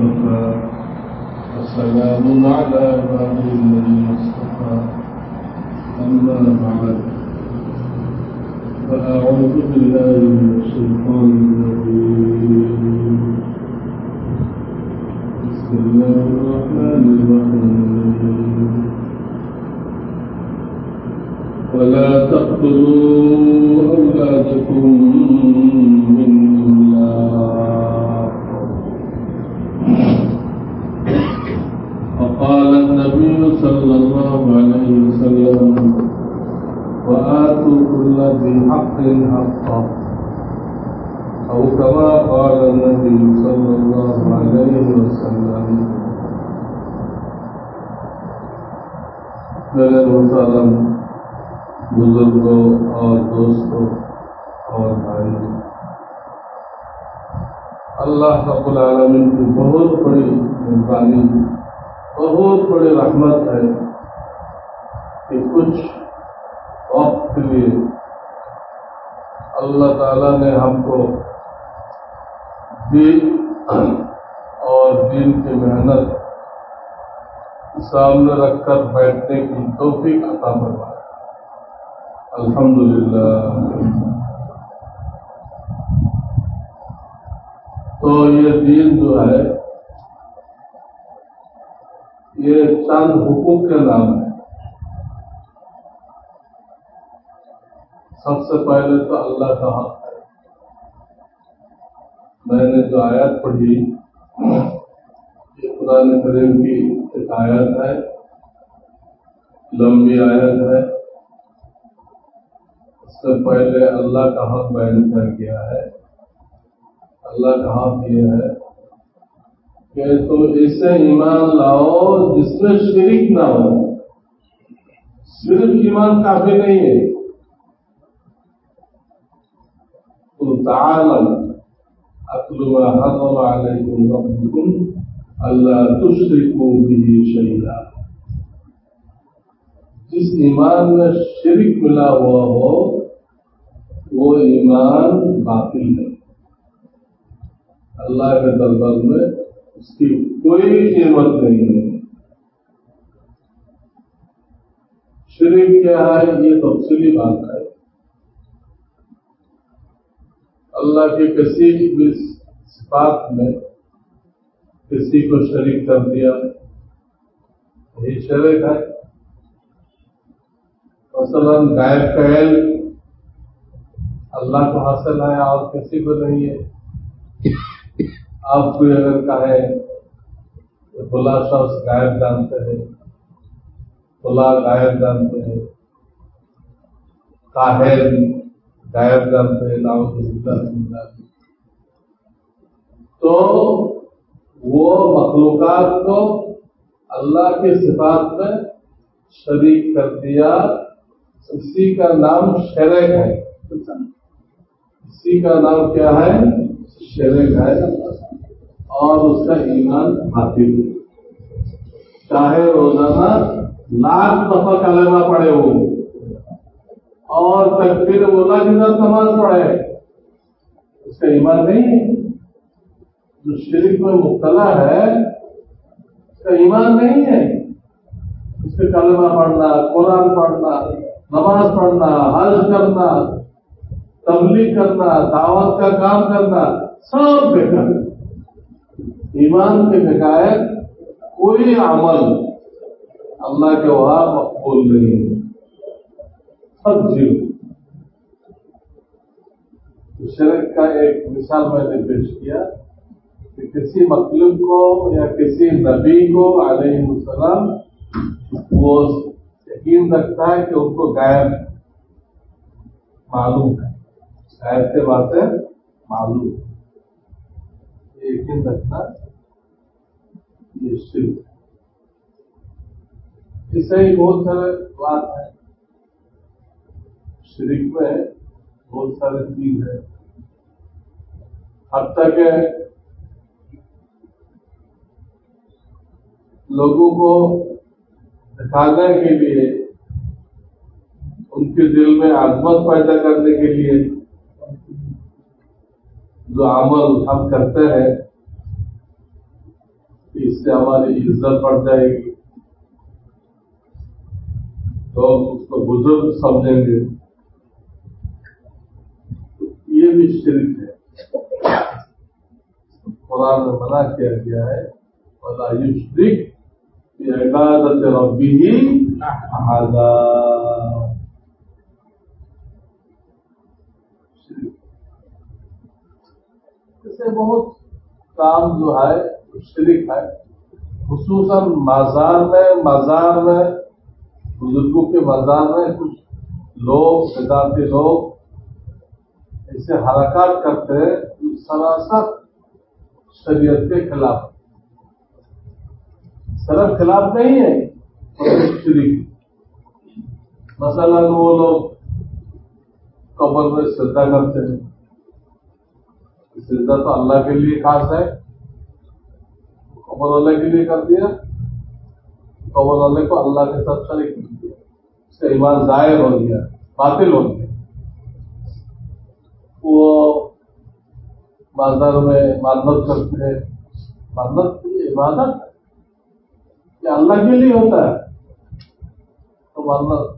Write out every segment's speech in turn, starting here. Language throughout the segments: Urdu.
وكفى وسلام على عباده الذين اصطفى أما بعد فأعوذ بالله من الشيطان الرجيم بسم الله الرحمن الرحيم ولا تقتلوا أولادكم من إملاق وقال النبي صلى الله عليه وسلم وآتوا كل ذي حق حقه أو كما قال النبي صلى الله عليه وسلم. میرے محترم بزرگوں اور دوستوں اور بھائیوں، اللہ رب العالمین کی بہت بڑی مہربانی، بہت بڑی رحمت ہے کہ کچھ وقت کے لیے اللہ تعالیٰ نے ہم کو دین اور دین کی محنت سامنے رکھ کر بیٹھنے کی توفیق عطا فرمایا۔ الحمدللہ۔ تو یہ دین جو ہے یہ چند حقوق کے نام ہے۔ سب سے پہلے تو اللہ کا حق ہے۔ میں نے جو آیت پڑھی یہ قرآن کریم کی ایک آیت ہے، لمبی آیت ہے۔ اس سے پہلے اللہ کا حق بیان کر گیا ہے۔ اللہ کا حق یہ ہے کہ تم اسے ایمان لاؤ جس میں شرک نہ ہو۔ صرف ایمان کافی نہیں ہے۔ قل تعالوا اتل ما حرم علیکم ربکم الا تشرکوا به شیئا۔ جس ایمان میں شرک ملا ہوا ہو وہ ایمان باطل ہے، اللہ کے دربار میں اس کی کوئی قیمت نہیں ہے۔ شرک کیا ہے یہ تفصیلی بات ہے۔ اللہ کے کسی بھی صفات میں کسی کو شریک کر دیا یہی شرک ہے۔ مثلا غائب کا علم اللہ کو حاصل ہے اور کسی کو نہیں ہے۔ آپ کوئی اگر کہے کہ فلاں شخص غائب جانتے ہیں، فلاں غائب جانتے ہیں، کاہن غائب جانتے ہیں، نعوذ باللہ من ذالک، تو وہ مخلوقات کو اللہ کی صفات میں شریک کر دیا، اسی کا نام شرک ہے۔ اسی کا نام کیا ہے؟ شرک ہے، اور اس کا ایمان باطل ہے۔ چاہے روزانہ لاکھ دفعہ کلمہ پڑھے ہو اور تکبیر اللہ کے ساتھ نماز پڑھے، اس کا ایمان نہیں ہے۔ جو شرک میں مبتلا ہے اس کا ایمان نہیں ہے۔ اس سے کلمہ پڑھنا، قرآن پڑھنا، نماز پڑھنا، حج کرنا، تبلیغ کرنا، دعوت کا کام کرنا، سب بیکار ہے۔ ایمان کے بغیر کوئی عمل اللہ کے وہاں مقبول نہیں ہے، سب جیو۔ شرک کا ایک مثال میں نے پیش کیا کہ کسی مخلوق کو یا کسی نبی کو علیہ السلام وہ یقین رکھتا ہے کہ ان کو غیب معلوم ہے، غیب سے باتیں معلوم ہے، یہ یقین رکھنا یہ شرک ہے۔ اس سے ہی بہت سارے بات ہے، شرک میں بہت سارے چیز ہے، حتیٰ کہ لوگوں کو دکھانے کے لیے، ان کے دل میں عظمت پیدا کرنے کے لیے جو عمل ہم کرتے ہیں اس سے ہماری عزت بڑھ جائے گی، لوگ اس کو بزرگ سمجھیں گے، یہ بھی شرک ہے۔ قرآن میں منع کیا گیا ہے وَلَا يُشْرِكْ بِعِبَادَةِ رَبِّهِ أَحَدًا۔ اس سے بہت کام جو ہے شرک ہے، خصوصاً مزار میں بزرگوں کے مزار میں کچھ لوگ بدعتی لوگ ایسے حرکات کرتے ہیں جو سراسر شریعت کے خلاف، صرف خلاف نہیں ہے شرک۔ مثلا وہ لوگ قبر میں سجدہ کرتے ہیں، سجدہ تو اللہ کے لیے خاص ہے، قبر اللہ کے لیے کر دیا، قبر اللہ کو اللہ کے ساتھ شریک کر دیا، اس کا ایمان ظاہر ہو گیا، باطل ہو گیا۔ وہ بازار میں مانت کرتے ہیں، مانت کی عبادت ہے کہ اللہ کے لیے ہوتا ہے، تو مانت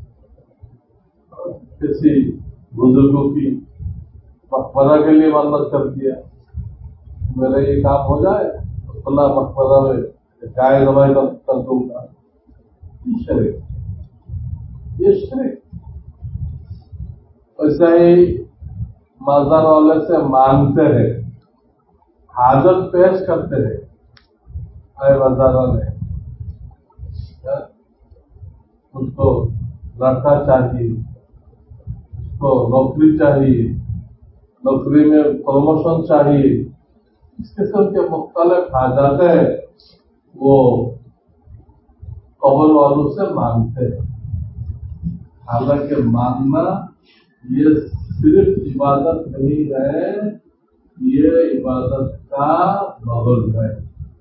کسی بزرگوں کی مقبرہ کے لیے مانت کر دیا، میرا یہ کام ہو جائے تو اللہ مقبرہ میں گائے دوائی کر دوں گا، یہ شرک۔ ویسے ہی مزار والے سے مانگتے ہیں، حاجت پیش کرتے ہیں، اے مزار والے اس کو لڑکا چاہیے، اس کو نوکری چاہیے، نوکری میں پروموشن چاہیے، اس قسم کے مختلف حاجتیں وہ قبر والوں سے مانگتے ہیں۔ حالانکہ مانگنا یہ صرف عبادت نہیں ہے، یہ عبادت کا مغز ہے۔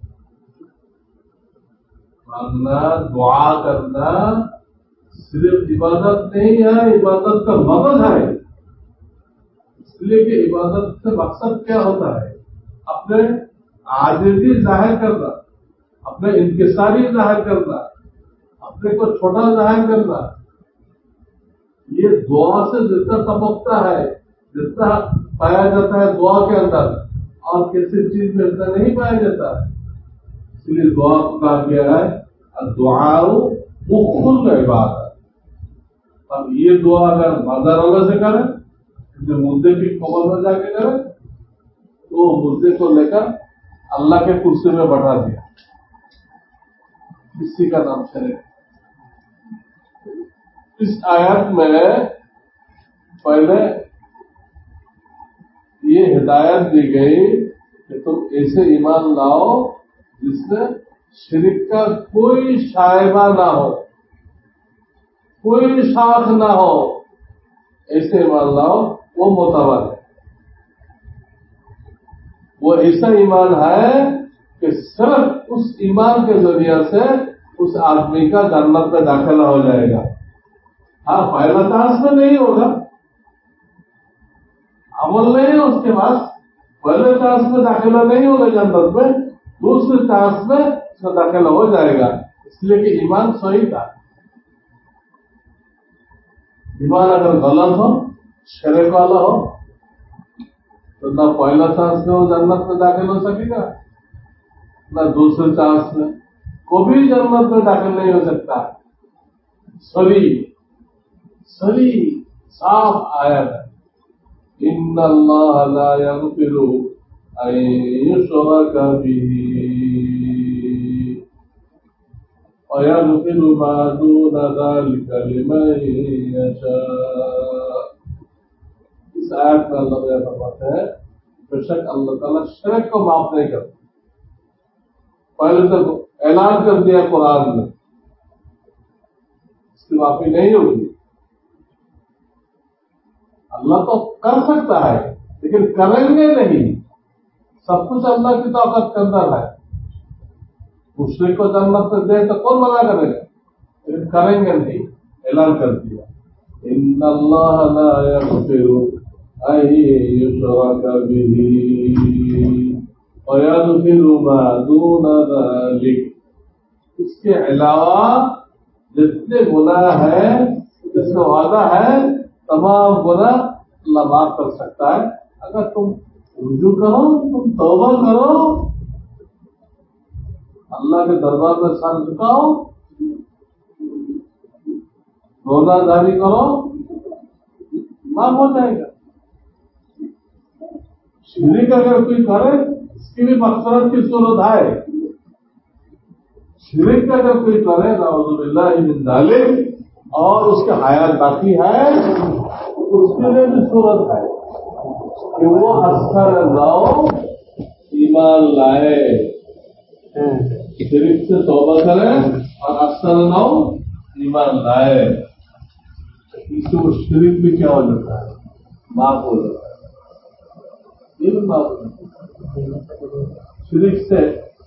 مانگنا، دعا کرنا صرف عبادت نہیں ہے، عبادت کا مغز ہے۔ اس لیے کہ عبادت سے مقصد کیا ہوتا ہے؟ اپنے عاجزی ظاہر کرنا، اپنے انکساری ظاہر کرنا، اپنے کو چھوٹا ظاہر کرنا۔ یہ دعا سے جتنا تبکتا ہے، جتنا پایا جاتا ہے دعا کے اندر، اور کسی چیز میں اتنا نہیں پایا جاتا ہے۔ اس لیے دعا کو کہا گیا ہے الدعاء مخ العبادت۔ اب یہ دعا اگر مزار اللہ سے کریں، جو مردے کی قبر میں جا کے کریں، تو مردے کو لے کر اللہ کے کرسی میں بٹھا دیا، اسی کا نام شرک۔ اس آیت میں پہلے یہ ہدایت دی گئی کہ تم ایسے ایمان لاؤ جس میں شرک کا کوئی شائبہ نہ ہو، کوئی شاخ نہ ہو، ایسے ایمان لاؤ، وہ معتبر ہے۔ وہ ایسا ایمان ہے کہ صرف اس ایمان کے ذریعے سے اس آدمی کا جنت میں داخلہ ہو جائے گا۔ ہاں، پہلا چانس میں نہیں ہوگا، عمل نہیں ہے اس کے پاس، پہلے چانس میں داخلہ نہیں ہوگا جنت میں، دوسرے چانس میں اس کا داخلہ ہو جائے گا، اس لیے کہ ایمان صحیح تھا۔ ایمان اگر غلط ہو، شرک والا ہو، تو نہ پہلا چانس میں وہ جنت میں داخل ہو سکے گا، نہ دوسرے چانس میں، کبھی جنت میں داخل نہیں ہو سکتا۔ سری صاف آیت ہے، ان اللہ لا یغفر ان یشرک بہ ویغفر ما دون ذلک لمن یشاء۔ اس آیت میں اللہ تعالیٰ فرماتے ہیں بے شک اللہ تعالیٰ شرک کو معاف نہیں کرتا۔ پہلے سے اعلان کر دیا قرآن میں، اس کی معافی نہیں ہوگی۔ اللہ تو کر سکتا ہے لیکن کریں گے نہیں، سب کچھ اللہ کی طاقت کے اندر ہے۔ مشرک کو جنت میں دے تو کون منع کرے گا، لیکن کریں گے نہیں، اعلان کر دیا ان اللہ لا یغفر ان یشرک بہ وَيَغْفِرُ مَا دُونَ ذَلِكَ، اس کے علاوہ جتنے گناہ ہیں جس کا وعدہ ہے تمام گناہ اللہ معاف کر سکتا ہے اگر تم رجوع کرو، تم توبہ کرو، اللہ کے دربار میں سر جھکاؤ، روزہ داری کرو، معاف ہو جائے گا۔ شرک اگر کوئی کرے اس کی بھی مغفرت کی صورت ہے، شرک اگر کوئی کرے نعوذ باللہ من ذالک اور اس کی حیات باقی ہے اس کے لیے بھی صورت ہے کہ وہ اثر لاؤ ایمان لائے، شرک سے توبہ کرے اور اثر لاؤ ایمان لائے، اس سے وہ شرک بھی کیا ہو جاتا ہے، معاف ہو جاتا ہے۔ یہ بھی معاف ہو جاتا ہے۔ شرک سے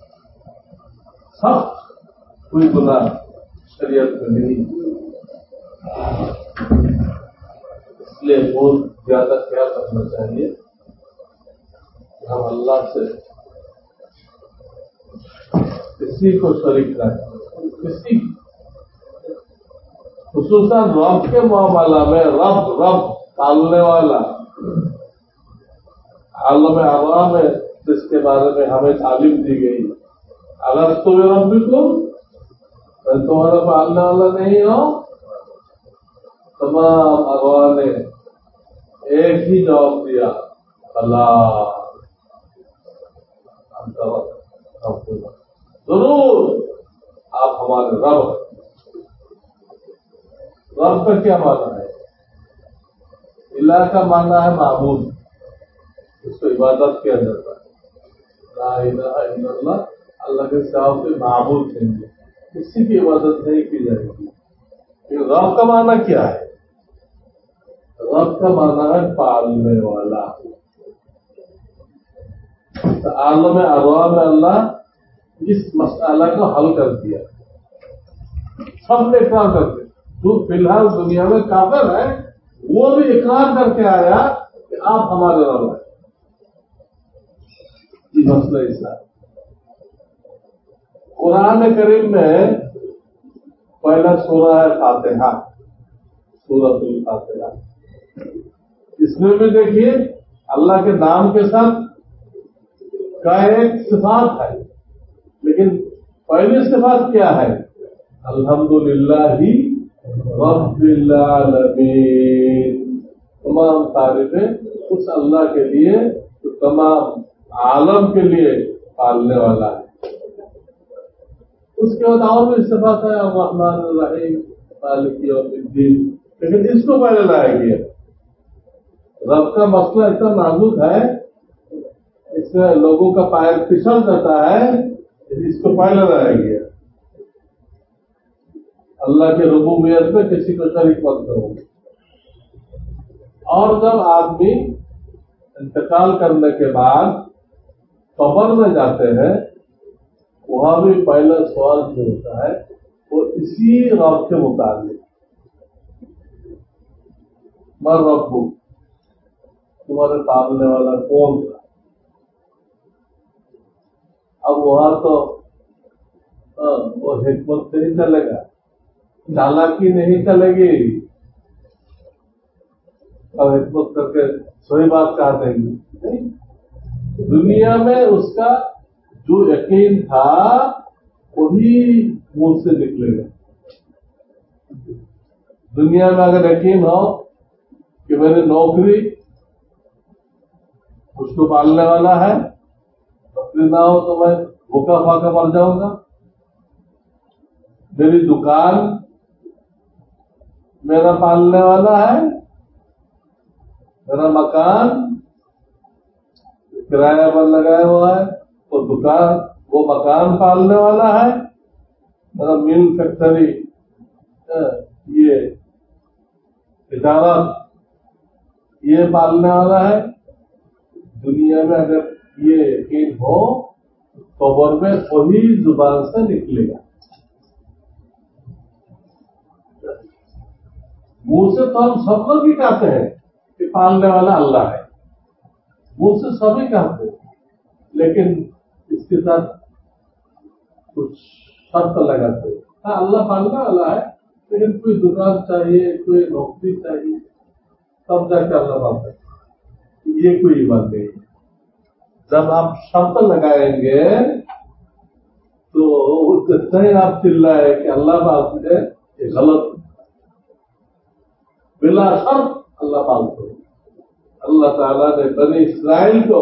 سخت کوئی گناہ شریعت میں نہیں، اس لیے بہت زیادہ خیال رکھنا چاہیے کہ ہم اللہ سے کسی کو شریک نہ کریں، کسی خصوصاً رب کے معاملہ میں، رب پالنے والا عالم ارواح میں جس کے بارے میں ہمیں تعلیم دی گئی، اگر تو ربکم تمہارا پالنے والا نہیں ہو، تمام ارواح نے ایک ہی جواب دیا، اللہ ضرور آپ ہمارے رب۔ رب کا کیا معنی ہے؟ الہ کا معنی ہے معبود، اس کو عبادت کیا جاتا ہے، لا الہ الا اللہ، اللہ کے سوا کوئی معبود نہیں ہے، کسی کی عبادت نہیں کی جائے گی۔ رب کا معنی کیا ہے؟ رب کا معنی ہے پالنے والا۔ عالم ارواح میں اللہ اس مسئلہ کو حل کر دیا، سب نے اقرار کرتے، جو فی الحال دنیا میں کافر ہے وہ بھی اقرار کر کے آیا کہ آپ ہمارے رب ہیں۔ یہ مسئلہ ایسا ہے۔ قرآن کریم میں پہلا سورہ ہے فاتحہ، سورۃ الفاتحہ، اس میں بھی دیکھیے اللہ کے نام کے ساتھ کا ایک صفات ہے، لیکن پہلی صفات کیا ہے؟ الحمدللہ رب العالمین، تمام تعریفیں اس اللہ کے لیے جو تمام عالم کے لیے پالنے والا ہے۔ اس کے بعد اور بھی صفات ہے الرحمن الرحیم مالک یوم الدین، لیکن اس کو پہلے لایا گیا۔ رب کا مسئلہ اتنا نازک ہے، اس میں لوگوں کا پیر پھسل جاتا ہے، اس کو پہلے لایا گیا۔ اللہ کے ربوبیت میں کسی کو شریک مت کرو۔ اور جب آدمی انتقال کرنے کے بعد قبر میں جاتے ہیں، وہاں بھی پہلا سوال جو ہوتا ہے وہ اسی رب کے متعلق، من ربک، تمہارے پالنے والا کون تھا؟ اب وہاں تو وہ حکمت نہیں چلے گا، چالاکی نہیں چلے گی، اور حکمت کر کے صحیح بات کہا دیں گے نہیں۔ دنیا میں اس کا جو یقین تھا وہی منہ سے نکلے گا۔ دنیا میں اگر یقین ہو کہ میری نوکری اس کو پالنے والا ہے، نوکری نہ ہو تو میں بھوکا پھاکا مر جاؤں گا، میری دکان میرا پالنے والا ہے، میرا مکان کرایہ پر لگایا ہوا ہے تو دکان وہ مکان پالنے والا ہے، میرا مل فیکٹری یہ تجارت یہ پالنے والا ہے۔ دنیا میں اگر یہ یقین ہو قبر میں وہی زبان سے نکلے گا۔ منہ سے تو ہم سب لوگ ہی کہتے ہیں کہ پالنے والا اللہ ہے، منہ سے سبھی کہتے ہیں، لیکن کے ساتھ کچھ شرط لگاتے ہیں. ہاں اللہ پالنے والا ہے لیکن کوئی دکان چاہیے, کوئی نوکری چاہیے, تب جا کے اللہ پالتا ہے. یہ کوئی بات نہیں. جب آپ شرط لگائیں گے تو جتنا ہی آپ چلائے کہ اللہ پالتے ہیں, یہ غلط. بلا شرط اللہ پالتے ہیں. اللہ تعالیٰ نے بنی اسرائیل کو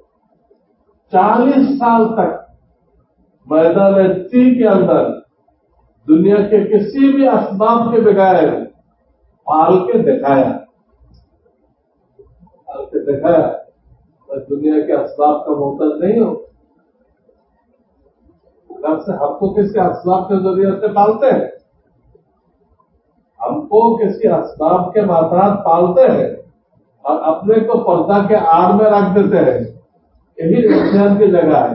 40 سال تک میدان تی کے اندر دنیا کے کسی بھی اسباب کے بغیر پال کے دکھایا. میں دنیا کے اسباب کا محتاج نہیں ہوں. گھر سے ہم کو کسی اسباب کے ذریعے سے پالتے ہیں, ہم کو کسی اسباب کے ماتحت پالتے ہیں اور اپنے کو پردہ کے آڑ میں رکھ دیتے ہیں. یہی امتحان کی جگہ ہے.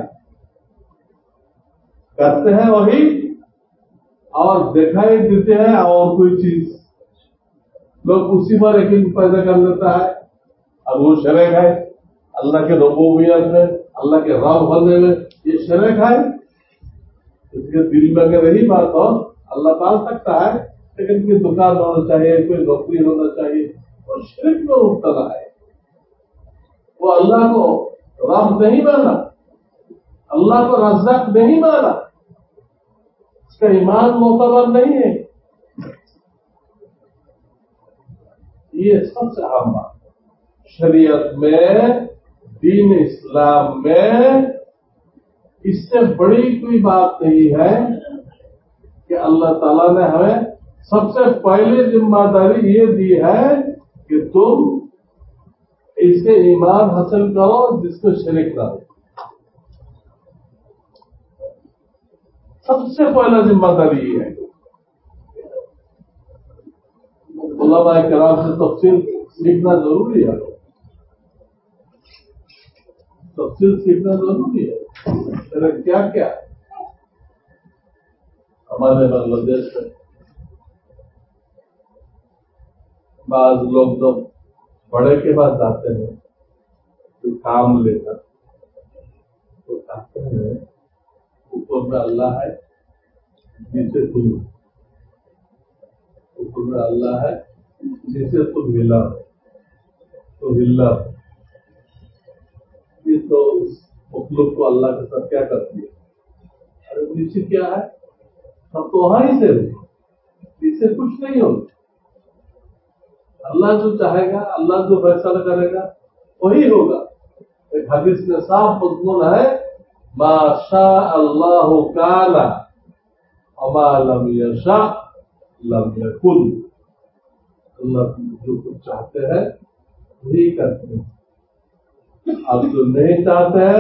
کرتے ہیں وہی اور دکھائی دیتے ہیں اور کوئی چیز. لوگ اسی پر یقین پیدا کر لیتا ہے اور وہ شریک ہے اللہ کے ربوبیت میں, اللہ کے رب ہونے میں. یہ شریک ہے. اس کے دل میں اگر یہی بات ہو اللہ پال سکتا ہے, لیکن کوئی دکان ہونا چاہیے, کوئی نوکری ہونا چاہیے. وہ شرک میں مبتلا ہے. وہ اللہ کو رب نہیں مانا, اللہ کو رزاق نہیں مانا, اس کا ایمان معتبر نہیں ہے. یہ سب سے اہم بات. شریعت میں, دین اسلام میں اس سے بڑی کوئی بات نہیں ہے کہ اللہ تعالیٰ نے ہمیں سب سے پہلی ذمہ داری یہ دی ہے کہ تم اس سے ایمان حاصل کرو جس کو شریک نہ ہو. سب سے پہلا ذمہ داری یہ ہے. علماء کرام سے تفصیل سیکھنا ضروری ہے. تفصیل سیکھنا ضروری ہے. کیا کیا ہمارے بنگلہ دیش میں بعض لوگ جب بڑے کے بعد جاتے ہیں تو کام لے کر تو کہتے ہیں اوپر میں اللہ ہے, نیچے تم. اوپر میں اللہ ہے, نیچے تم ہلا تو ہلا. یہ تو اس مخلوق کو اللہ کے ساتھ کیا کرتی ہے؟ ارے نیچے کیا ہے؟ سب تو وہاں ہی سے نیچے کچھ نہیں ہوتا. اللہ جو چاہے گا, اللہ جو فیصلہ کرے گا وہی ہوگا. ایک حدیث میں صاف مضمون ہے, ما شاء اللہ کان وما لم یشاء لم یکن. اللہ جو کچھ چاہتے ہیں وہی کرتے ہیں. آپ جو نہیں چاہتے ہیں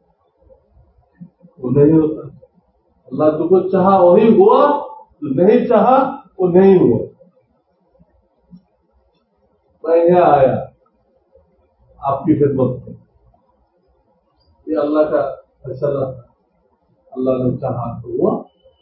وہ نہیں ہوتا. اللہ جو کچھ چاہا وہی ہوا, جو نہیں چاہا وہ نہیں ہوا. میں یہاں آیا آپ کی خدمت میں, یہ اللہ کا فیصلہ تھا. اللہ نے چاہا تو ہوا.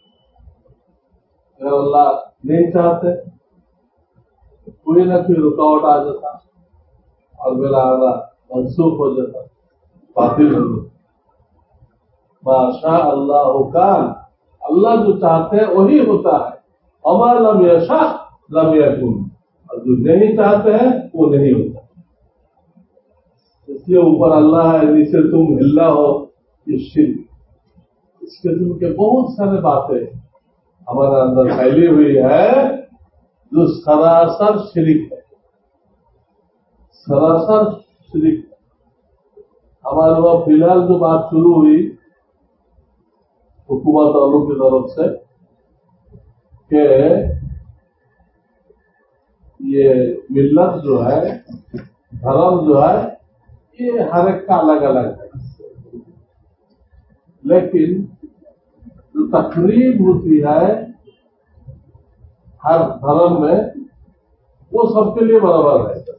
اگر اللہ نہیں چاہتے کوئی نہ کوئی رکاوٹ آ جاتا اور میرا آنا منسوخ ہو جاتا, باطل ہو جاتا. ما شاء اللہ کان, اللہ جو چاہتے ہیں وہی ہوتا ہے. وما لم یشاء لم یکن, اور جو نہیں چاہتے ہیں وہ نہیں ہوتا. اس لیے اوپر اللہ ہے, نیچے تم ہلا ہو. یہ شرک, اس قسم کے بہت سارے باتیں ہمارے اندر پھیلی ہوئی ہے جو سراسر شرک ہے. سراسر شرک. ہمارے وہاں فی الحال جو بات شروع ہوئی حکومت والوں کی طرف سے کہ یہ ملت جو ہے, دھرم جو ہے, یہ ہر ایک کا الگ الگ ہے, لیکن جو تقریب ہوتی ہے ہر دھرم میں وہ سب کے لیے برابر ہے.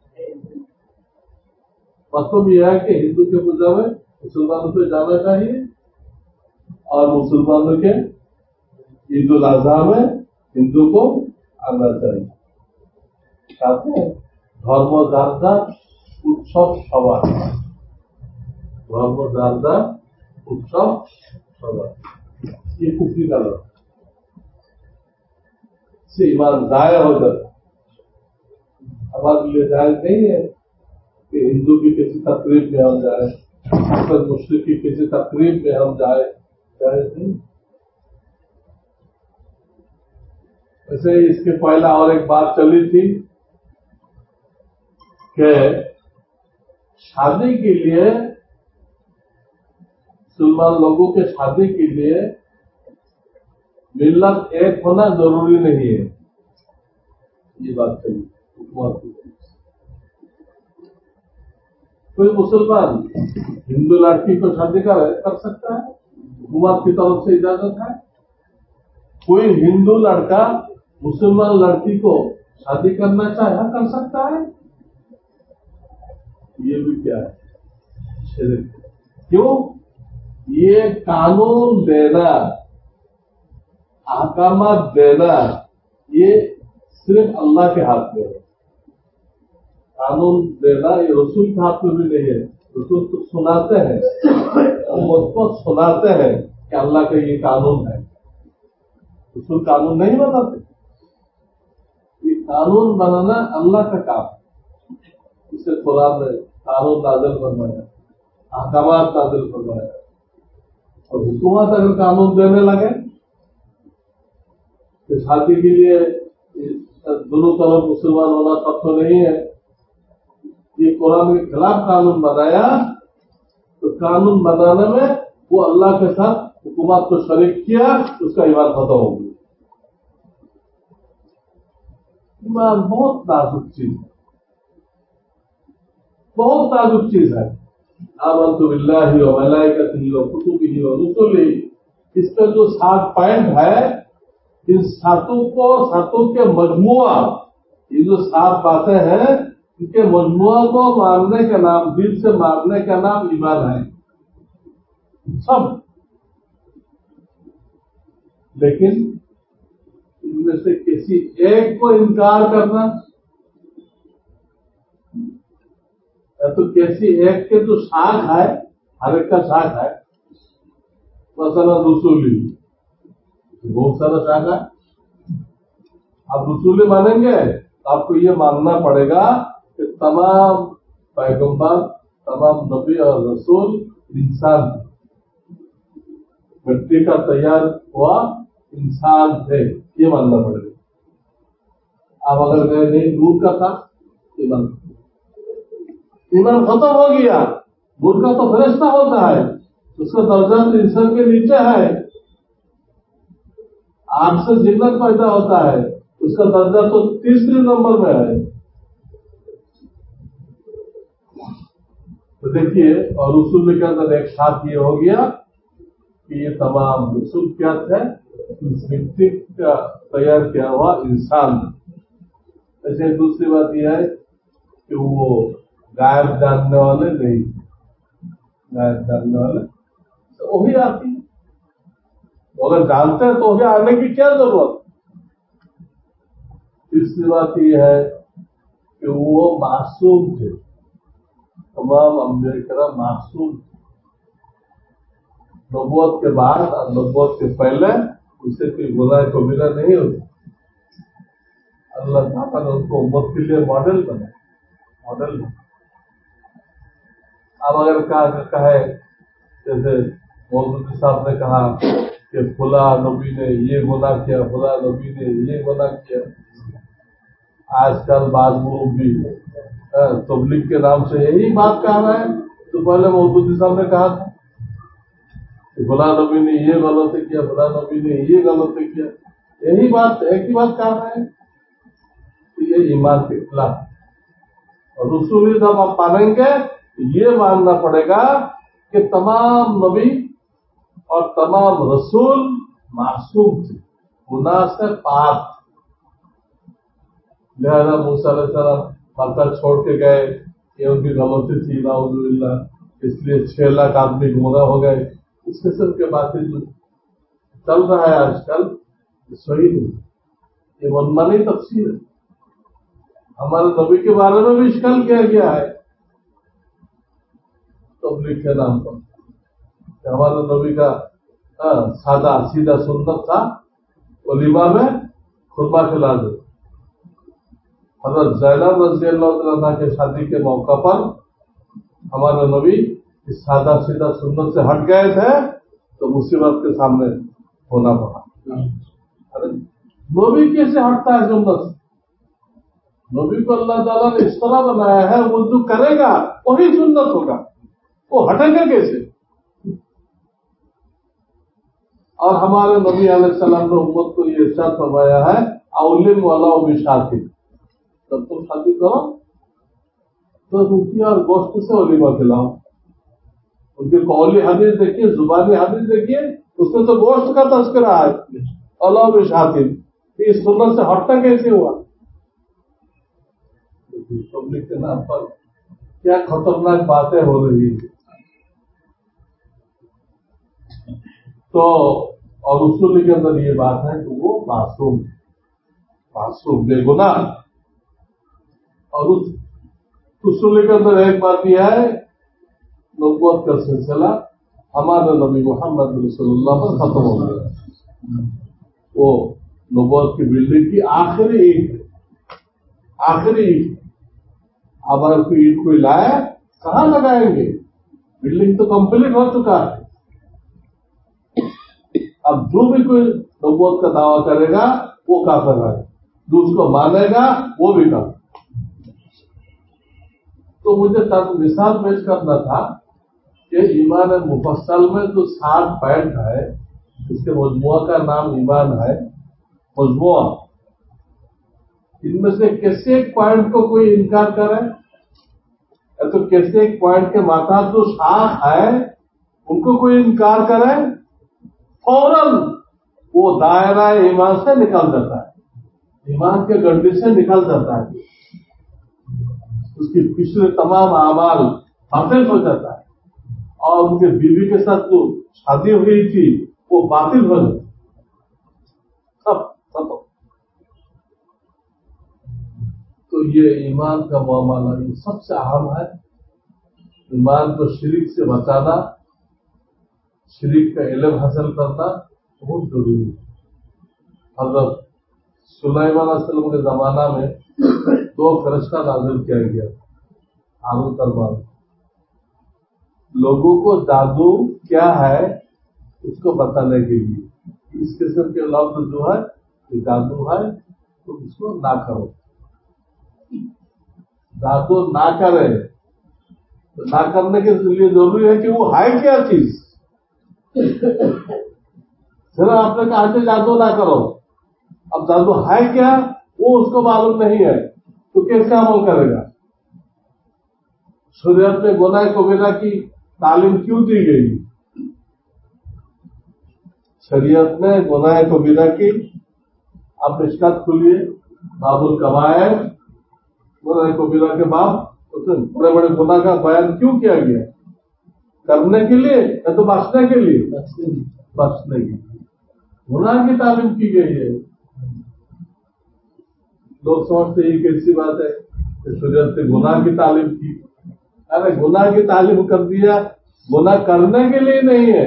مطلب یہ ہے کہ ہندو کے پوجا میں مسلمانوں کو جانا چاہیے اور مسلمانوں کے عید الاضحیٰ میں ہندو کو آنا چاہیے. کہتے ہیں دھرم جانتا اتسو سبا. دھرم جانتا उत्सव सबर, ये कुफरी का लफ्ज से ईमान जाया हो जाता। हमारे लिए जायज नहीं है कि हिंदू की किसी तकरीब में हम जाए, फिर मुश्रिक की किसी तकरीब में हम जाए, जायज नहीं। वैसे इसके पहला और एक बात चली थी कि शादी के लिए, मुसलमान लोगों के शादी के लिए मिल्लत एक होना जरूरी नहीं है, ये बात चली हुकूमत की। कोई मुसलमान हिंदू लड़की को शादी कर सकता है, हुकूमत की तरफ से इजाजत है। कोई हिंदू लड़का मुसलमान लड़की को शादी करना चाहे कर सकता है। ये भी क्या है? शिर्क। क्यों? ये कानून देना, अहकामात देना, ये सिर्फ अल्लाह के हाथ में है। कानून देना ये रसूल के हाथ में भी नहीं है। रसूल तो सुनाते हैं, उम्मत को सुनाते हैं कि अल्लाह का ये कानून है। रसूल कानून नहीं बनाते। ये कानून बनाना अल्लाह का काम है। इसे कुरान में कानून नाज़िल फरमाया, अहकामात नाज़िल फरमाया। और हुकूमत अगर कानून देने लगे तो शादी के लिए दोनों तरफ मुसलमान होना तब तो नहीं है। ये कुरान के खिलाफ कानून बनाया तो कानून बनाने में वो अल्लाह के साथ हुकूमत को शरीक किया, उसका ईमान खत्म हो गया। ईमान बहुत नाजुक चीज है, बहुत नाजुक चीज है। आमन्तु बिल्लाहि व मलाइकतिही व कुतुबिही व रुसुलिही, इसका जो 7 पॉइंट है, इन सातों के मजमुआ, ये जो 7 बातें हैं, इनके मजमुआ को मानने का नाम, दिल से मानने का नाम ईमान है सब। लेकिन इनमें से किसी एक को इनकार करना, या तो किसी एक के जो शाख है, हर एक का शाख है, मसला रसूली बहुत सारा शाख है। आप रसूली मानेंगे तो आपको ये मानना पड़ेगा कि तमाम पैगंबर, तमाम नबी और रसूल इंसान थे, मिट्टी का तैयार हुआ इंसान थे, ये मानना पड़ेगा। आप अगर गए नहीं दूर का था, ईमान खत्म हो गया। दूर का तो फरिश्ता होता है, उसका दर्जा तो इंसान के नीचे है। आग से जिन्नत पैदा होता है, उसका दर्जा तो 3 नंबर में है। तो देखिए, और रसूल के अंदर एक साथ ये हो गया कि ये तमाम रसूल क्या थे, मिट्टी का तैयार किया हुआ इंसान। ऐसे दूसरी बात यह है कि वो गायब जानने वाले नहीं, गायब जानने वाले तो वही आती है। तो अगर जानते हैं तो वही आने की क्या जरूरत। तीसरी बात यह है कि वो मासूम थे, तमाम अंबिया किराम मासूम थे। नबूवत के बाद और नबूवत के पहले उसे कोई गुनाह कबीरा नहीं होती। अल्लाह ताला ने उनको उम्मत के लिए मॉडल बनाया, मॉडल बनाया। अब अगर कहे, जैसे मौलवी साहब ने कहा कि फुला नबी ने ये गुनाह किया, फुला नबी ने ये गुनाह किया। आजकल बाद भी तबलीग के नाम से यही बात कह रहे हैं। तो पहले मौलवी साहब ने कहा था कि फुला नबी ने ये गलत किया, फुला नबी ने ये गलत किया। यही बात, एक ही बात कह रहे हैं। तो ये ईमान के खिलाफ। और रसूल जब आप मानेंगे तो ये मानना पड़ेगा कि तमाम नबी और तमाम रसूल मासूम थे, गुनाह से पाक। लिहाजा मूसा अलैहिस्सलाम मक्का छोड़ के गए, ये उनकी गलती थी, नाउज़ुबिल्लाह, इसलिए 6 लाख आदमी गुमराह हो गए। इस किस्म के बातें जो चल रहा है आजकल, सही नहीं, ये मनमानी तफसीर है। हमारे नबी के बारे में भी इश्काल किया गया है तबलीग के नाम पर। کہ ہمارے نبی کا سادہ سیدھا سنت تھا ولیمہ میں خرما کھلا دو. حضرت زینب رضی اللہ عنہ کے شادی کے موقع پر ہمارے نبی اس سادہ سیدھا سنت سے ہٹ گئے تھے تو مصیبت کے سامنے ہونا پڑا. ارے نبی کیسے ہٹتا ہے سنت سے؟ نبی کو اللہ تعالیٰ نے اس طرح بنایا ہے وہ جو کرے گا وہی سنت ہوگا، وہ ہٹیں گے کیسے؟ اور ہمارے نبی علیہ السلام نے امت کو یہ ارشاد فرمایا ہے اولم والا بشاطر، جب تم شادی کرو تو روٹی اور گوشت سے ولیمہ کھلاؤ. ان کی قولی حدیث دیکھیے، زبانی حدیث دیکھیے، اس میں تو گوشت کا تذکرہ ہے. اللہ بشاطر، اس سنت سے ہٹنا کیسے ہوا؟ پبلک کے نام پر کیا خطرناک باتیں ہو رہی ہیں. تو اور رسول کے اندر یہ بات ہے کہ وہ معصوم بے گناہ. اور اس رسول کے اندر ایک بات یہ ہے نبوت کا سلسلہ ہمارے نبی محمد رسول اللہ پر ختم ہو گیا. وہ نبوت کی بلڈنگ کی آخری اینٹ اب اگر کوئی اینٹ کوئی لائے کہاں لگائیں گے؟ بلڈنگ تو کمپلیٹ ہو چکا ہے. اب جو بھی کوئی نبوت کا دعویٰ کرے گا وہ کافر ہے، جو اس کو مانے گا وہ بھی کافر. تو مجھے مثال پیش کرنا تھا کہ ایمان مفصل میں جو 60 پوائنٹ ہے اس کے مجموعہ کا نام ایمان ہے. مجموعہ ان میں سے کیسے ایک پوائنٹ کو کوئی انکار کرے یا تو کیسے ایک پوائنٹ کے ماتحت جو شاخ ہے ان کو کوئی انکار کرے فوراً وہ دائرہ ایمان سے نکل جاتا ہے، ایمان کے گنڈی سے نکل جاتا ہے. اس کی پچھلے تمام اعمال باطل ہو جاتا ہے اور ان کے بیوی کے ساتھ جو شادی ہوئی تھی وہ باطل ہو جاتی سب. تو یہ ایمان کا معاملہ یہ سب سے اہم ہے. ایمان کو شرک سے بچانا، شرک کا علم حاصل کرنا بہت ضروری ہے. حضرت سلیمان علیہ السلام کے زمانہ میں 2 فرشتہ نازل کیا گیا ہاروت اور ماروت. لوگوں کو جادو کیا ہے اس کو بتانے کے لیے. اس قسم کے لفظ جو ہے یہ جادو ہے تو اس کو نہ کرو، جادو نہ کرے. نہ کرنے کے لیے ضروری ہے کہ وہ ہے کیا چیز. صرف آپ نے کہا کہ جادو نہ کرو، اب جادو ہے کیا وہ اس کو معلوم نہیں ہے تو کیسے عمل کرے گا؟ شریعت میں گناہ کبیرہ کی تعلیم کیوں دی گئی؟ شریعت میں گناہ کبیرہ کی آپ مشکات کھولیے باب الکبائر، گناہ کبیرہ کے باب بڑے بڑے گناہ کا بیان کیوں کیا گیا؟ کرنے کے لیے یا تو بچنے کے لیے؟ بچنے کے لیے گناہ کی تعلیم کی گئی ہے. لوگ سمجھتے ہیں کیسی بات ہے کہ شریعت نے گناہ کی تعلیم کی. ارے گناہ کی تعلیم کر دیا، گناہ کرنے کے لیے نہیں ہے،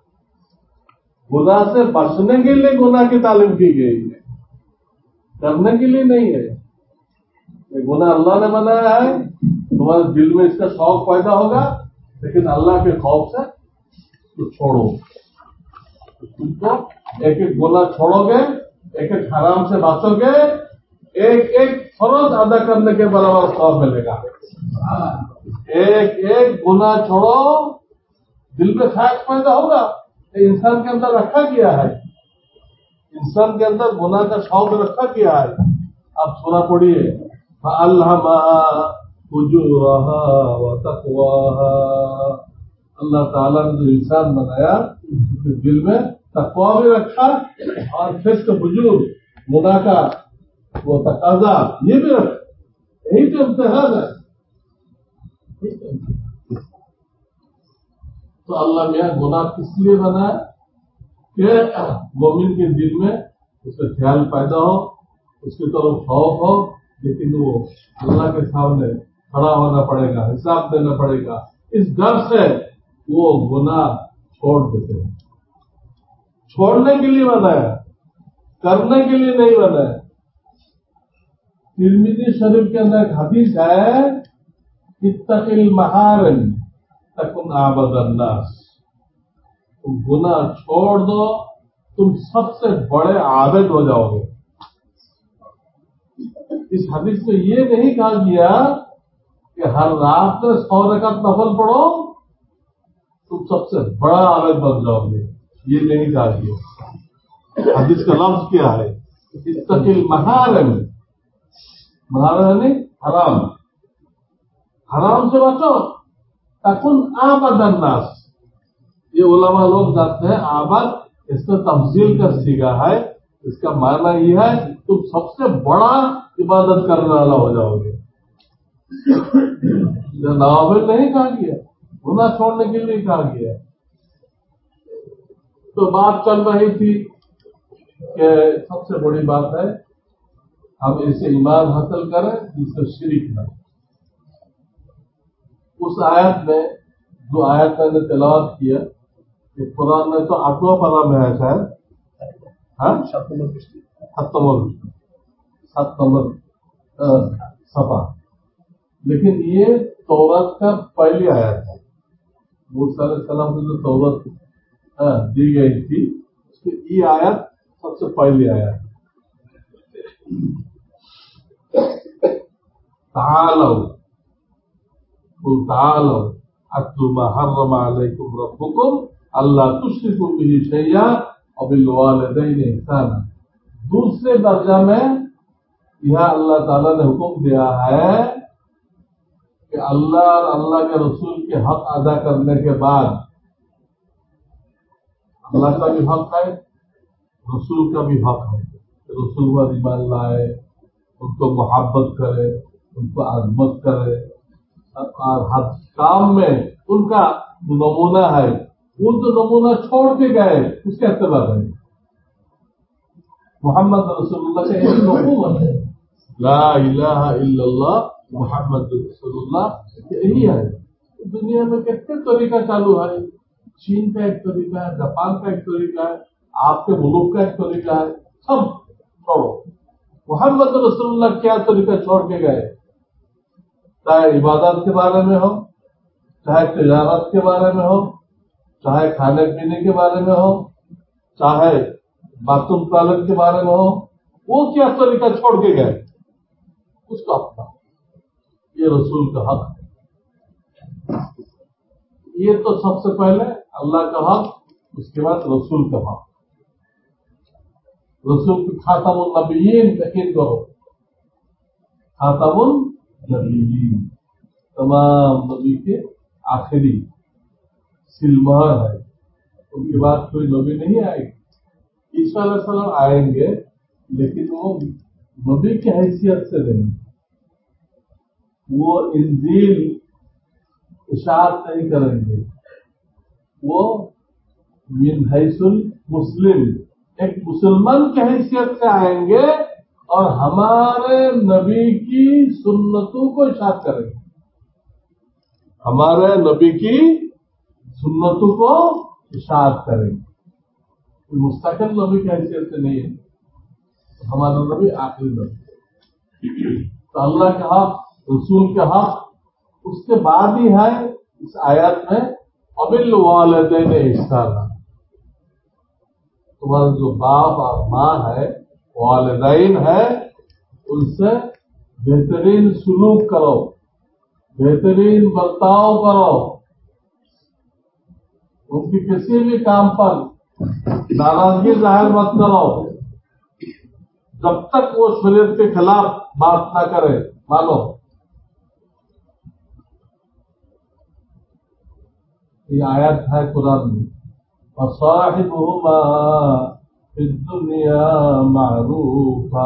گناہ سے بچنے کے لیے گناہ کی تعلیم کی گئی ہے، کرنے کے لیے نہیں ہے. یہ گناہ اللہ نے بنایا ہے، تمہارے دل میں اس کا شوق پیدا ہوگا لیکن اللہ کے خوف سے تو چھوڑو. تم کو ایک ایک گناہ چھوڑو گے، ایک ایک حرام سے بچو گے، ایک ایک فرض ادا کرنے کے برابر ثواب ملے گا. ایک ایک گناہ چھوڑو، دل میں خواہش پیدا ہوگا. انسان کے اندر رکھا گیا ہے، انسان کے اندر گناہ کا شوق رکھا گیا ہے. اب سورہ پڑھیے فَأَلْهَمَهَا فُجُورَهَا وَتَقْوَاهَا. اللہ تعالیٰ نے جو انسان بنایا اس کے دل میں تقویٰ بھی رکھا اور فسق فجور گناہ کا وہ تقاضا یہ بھی رکھا. یہی تو امتحان ہے. تو اللہ میاں گناہ کس لیے بنایا کہ مومن کے دل میں اس کا خیال پیدا ہو، اس کی طرف خوف ہو، لیکن وہ اللہ کے سامنے کھڑا ہونا پڑے گا، حساب دینا پڑے گا. اس ڈر سے وہ گناہ چھوڑ دیتے ہیں. چھوڑنے کے لیے بنایا, کرنے کے لیے نہیں بنایا. ترمذی شریف کے اندر ایک حدیث ہے, اتق المحارم تکن اعبد الناس. تم گناہ چھوڑ دو, تم سب سے بڑے عابد ہو جاؤ گے. اس حدیث میں یہ نہیں کہا گیا کہ ہر رات میں 100 رکعت نفل پڑھو تم سب سے بڑا عابد بن جاؤ گے, یہ نہیں کہا گیا. حدیث کا لفظ کیا ہے؟ اتق المحارم. محارم یعنی حرام, حرام سے بچو. تکن اعبد الناس, یہ علماء لوگ جانتے ہیں. آباد اس میں تفضیل کا صیغہ ہے, اس کا معنی یہ ہے تم سب سے بڑا عبادت کرنے والا ہو جاؤ گے. نوابل نہیں کہا گیا, گناہ چھوڑنے کے لیے کہا گیا. تو بات چل رہی تھی کہ سب سے بڑی بات ہے ہم اسے ایمان حاصل کریں جس سے شرک نہ. اس آیت میں جو آیت میں نے تلاوت کیا کہ قرآن میں تو 8واں پارہ میں ہے شاید, 7 نمبر صفحہ, لیکن یہ تورات کا پہلی آیت ہے. موسیٰ علیہ السلام کی جو تورات دی گئی تھی اس کی یہ آیت سب سے پہلی آیت. تعالوا قل تعالوا اتل ما حرم علیکم ربکم الا تشرکوا به شیئا وبالوالدین احسانا. دوسرے درجہ میں یہاں اللہ تعالیٰ نے حکم دیا ہے کہ اللہ اور اللہ کے رسول کے حق ادا کرنے کے بعد, اللہ کا بھی حق ہے, رسول کا بھی حق ہے. رسول پر ایمان لائے, ان کو محبت کرے, ان کو عظمت کرے, اور ہر کام میں ان کا نمونہ ہے. وہ تو نمونہ چھوڑ کے گئے, اس کا اعتبار ہے. محمد رسول اللہ کا یہی نمونہ ہے, لا الہ الا اللہ محمد رسول اللہ یہی ہے. دنیا میں کتنے طریقہ چالو ہے. چین کا ایک طریقہ ہے, جاپان کا ایک طریقہ ہے, آپ کے ملک کا ایک طریقہ ہے. سب چھوڑو. محمد رسول اللہ کیا طریقہ چھوڑ کے گئے, چاہے عبادت کے بارے میں ہو, چاہے تجارت کے بارے میں ہو, چاہے کھانے پینے کے بارے میں ہو, چاہے باتھ روم ٹوائلٹ کے بارے میں ہو, وہ کیا طریقہ چھوڑ کے گئے, اس کو اپنا. یہ رسول کا حق ہے. یہ تو سب سے پہلے اللہ کا حق, اس کے بعد رسول کا حق. رسول کی خاتم النبیین یقین کرو, خاتم النبیین تمام نبی کے آخری سلمہر ہے. ان کے بعد کوئی نبی نہیں آئے گی. عیسیٰ علیہ السلام آئیں گے لیکن وہ نبی کی حیثیت سے نہیں, وہ انجیل اشاعت نہیں کریں گے, وہ من حیث المسلم ایک مسلمان کی حیثیت سے آئیں گے اور ہمارے نبی کی سنتوں کو اشاعت کریں گے. ہمارے نبی کی سنتوں کو اشاعت کریں گے. مستقل نبی کی حیثیت سے نہیں ہے, ہمارا نبی آخری نبی. تو اللہ کا حق, رسول کا حق, اس کے بعد ہی ہے اس آیات میں وبالوالدین احسانا. تمہارا جو باپ اور ماں ہے, والدین ہے, ان سے بہترین سلوک کرو, بہترین برتاؤ کرو. ان کی کسی بھی کام پر ناراضگی ظاہر مت کرو جب تک وہ شریعت کے خلاف بات نہ کرے. مانو یہ آیت ہے قرآن میں, وَصَاحِبُهُمَا فِي الدُّنْيَا مَعْرُوفًا.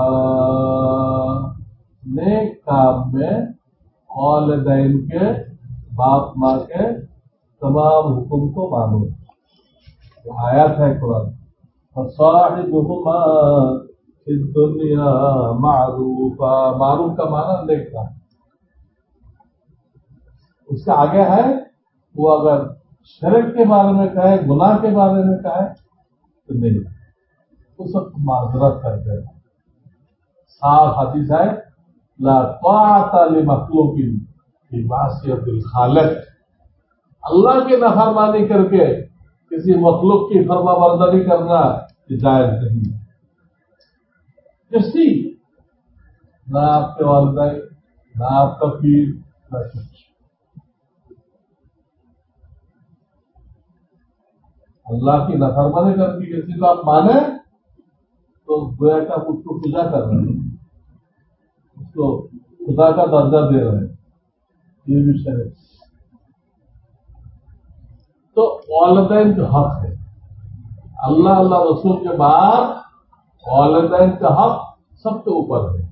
نیک کام میں والدین کے, باپ ماں کے تمام حکم کو مانو. آیات ہے قرآن. وَصَاحِبُهُمَا فِي الدُّنْيَا مَعْرُوفًا. معروف کا معنی نیک کام. اس سے آگے ہے وہ اگر شرک کے بارے میں کہے، گناہ کے بارے میں کہے تو نہیں، اس وقت معذرت کر دینا. صاف حدیث ہے لا طاعت لمخلوق فی معصیت الخالق. اللہ کی نافرمانی کر کے کسی مخلوق کی فرما برداری کرنا جائز نہیں. کسی نہ آپ کے والدین، نہ آپ کا پیر، نہ کچھ. اللہ کی نافرمانی کر کے کسی کو آپ مانیں تو گویا کہ آپ اس کو پوجا کر رہے ہیں، اس کو خدا کا درجہ دے رہے ہیں. یہ بھی شرک. تو والدین کا حق ہے. اللہ رسول کے بعد والدین کا حق سب سے اوپر ہے.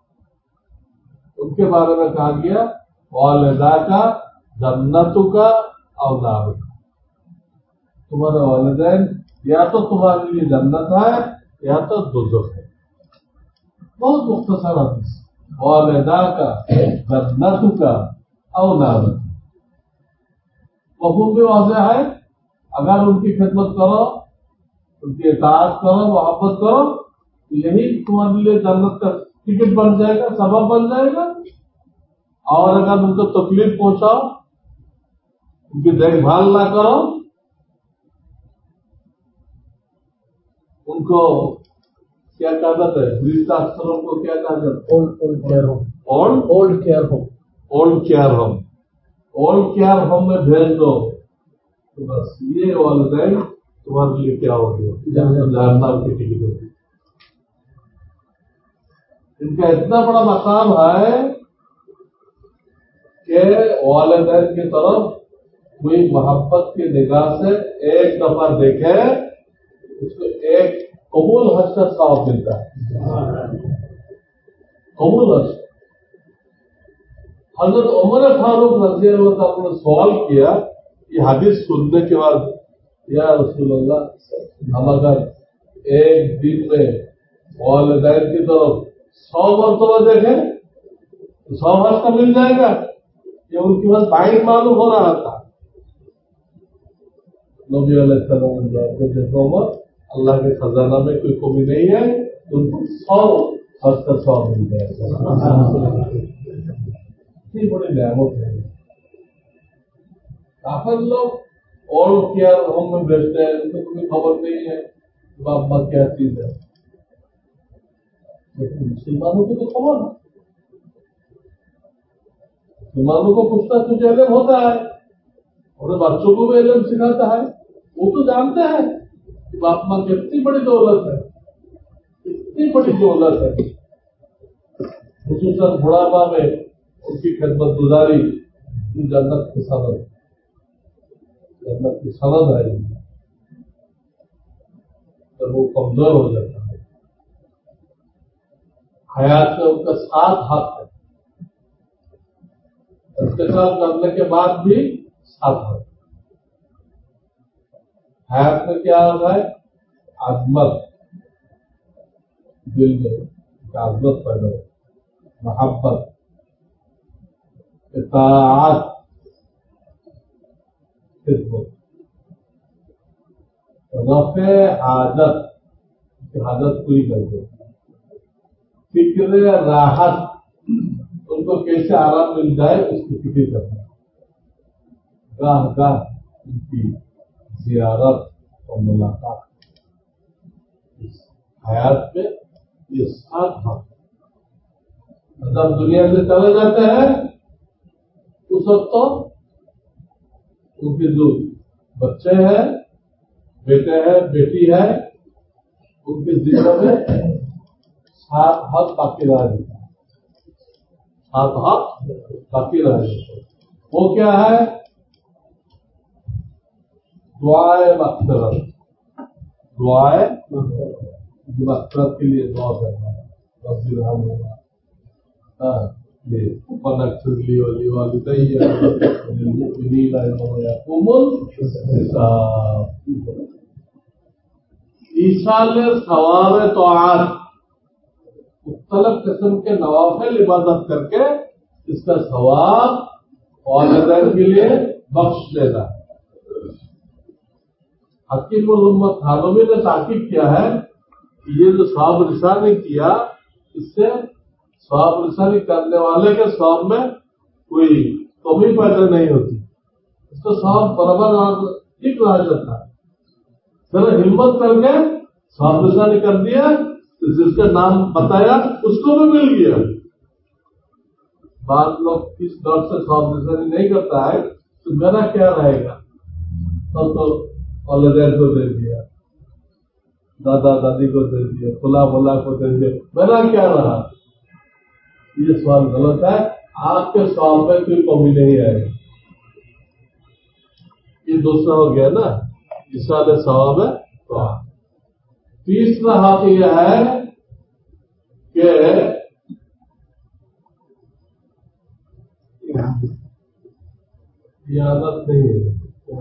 ان کے بارے میں کہا گیا والدہ کا جنتوں کا اولاد کا. تمہارے والدین یا تو تمہارے لیے جنت ہے یا تو دوزخ ہے. بہت مختصر حدیث. والدہ کا جنتوں کا اولاد کا. مفہوم بھی واضح ہے. اگر ان کی خدمت کرو، ان کی اطاعت کرو، محبت کرو تو یہی تمہارے لیے جنت کا ٹکٹ بن جائے گا، سبب بن جائے گا. اور اگر ان کو تکلیف پہنچاؤ، ان کی دیکھ بھال نہ کرو، ان کو کیا کہا جاتا ہے، گزشتہ افسروں کو کیا کہا جاتا ہے، اولڈ کیئر ہوم میں بھیج دو تو بس یہ والدین تمہارے لیے کیا ہوگی، جہنم کی ٹکٹ ہوگی. ان کا اتنا بڑا مقام ہے کہ والدین کی طرف کوئی محبت کی نگاہ سے ایک دفعہ دیکھے اس کو ایک قبول حج کا ثواب ملتا ہے. قبول حج. حضرت عمر فاروق رضی اللہ عنہ نے سوال کیا یہ حدیث سننے کے بعد، یا رسول اللہ ہم اگر ایک دن میں والدین کی طرف 100 مرتبہ دیکھیں تو 100 حج کا مل جائے گا. یہ ان کی بات بعید معلوم ہو رہا تھا. نبی علیہ السلام کو دیکھو اللہ کے خزانہ میں کوئی کمی نہیں ہے تو ان کو 100 حج کا ثواب مل جائے گا. اتنی بڑی نعمت ہے. کافر لوگ اور کیا ہوم میں بیچتے ہیں، ان کو کوئی خبر نہیں ہے باپ ماں کیا چیز ہے. لیکن مسلمانوں کو تو خبر ہے. مسلمانوں کو کچھ نہ کچھ علم ہوتا ہے اور بچوں کو بھی علم سکھاتا ہے. وہ تو جانتے ہیں کہ باپ ماں کی اتنی بڑی دولت ہے، اتنی بڑی دولت ہے. خصوصاً بڑھاپا میں ان کی خدمت گزاری کی جنت کی سند ہے. جب وہ کمزور ہو جاتا ہے، حیات میں ان کا 7 حق ہے. انتقال کرنے کے بعد بھی 7 حق. حیات میں کیا ہوتا ہے؟ عظمت، دل میں عظمت پیدا ہو، محبت، اطاعت، خدمت، رفع حاجت کی حاجت پوری کر دو، فکر راحت ان کو کیسے آرام مل جائے اس کی فکر کرنا، گاہ گاہ ان کی زیارت اور ملاقات. اس حیات میں یہ 7 حق. جب دنیا سے چلے جاتے ہیں اس وقت تو ان کے جو بچے ہیں، بیٹے ہیں، بیٹی ہے، ان کے ذمہ میں 7 حق باقی رہ جاتا ہے. 7 حق باقی رہ جاتا ہے. وہ کیا ہے؟ دعائے مغفرت. دعائے مغفرت کے لیے دعا کرنا ہے. رب ارحمہما فاغفر لی ولوالدی وللمؤمنین یوم یقوم الحساب. ایصال ثواب طاعات، مختلف قسم کے نوافل عبادت کر کے اس کا ثواب والدین کے لیے بخش دینا. حکیم الامت تھانوی نے تحقیق کیا ہے کہ یہ جو ثواب رسانی کیا، اس سے ثواب رسانی کرنے والے کے ثواب میں کوئی کمی پیدا نہیں ہوتی، اس کا ثواب برابر ٹھیک رہ جاتا ہے۔ ذرا ہمت کر کے ثواب رسانی کر دیا، جس کا نام بتایا اس کو بھی مل گیا۔ بعض لوگ اس دور سے ثواب رسانی نہیں کرتا ہے تو میرا کیا رہے گا؟ تو والدین کو دے دیا، دادا دادی کو دے دیا، فلاں فلاں کو دے دیا، میرا کیا رہا؟ یہ سوال غلط ہے۔ آپ کے سوال میں کوئی کمی نہیں آئے گی۔ یہ دوسرا ہو گیا نا، اس والے ثواب ہے۔ تیسرا حق یہ ہے کہ یہ عادت نہیں ہے،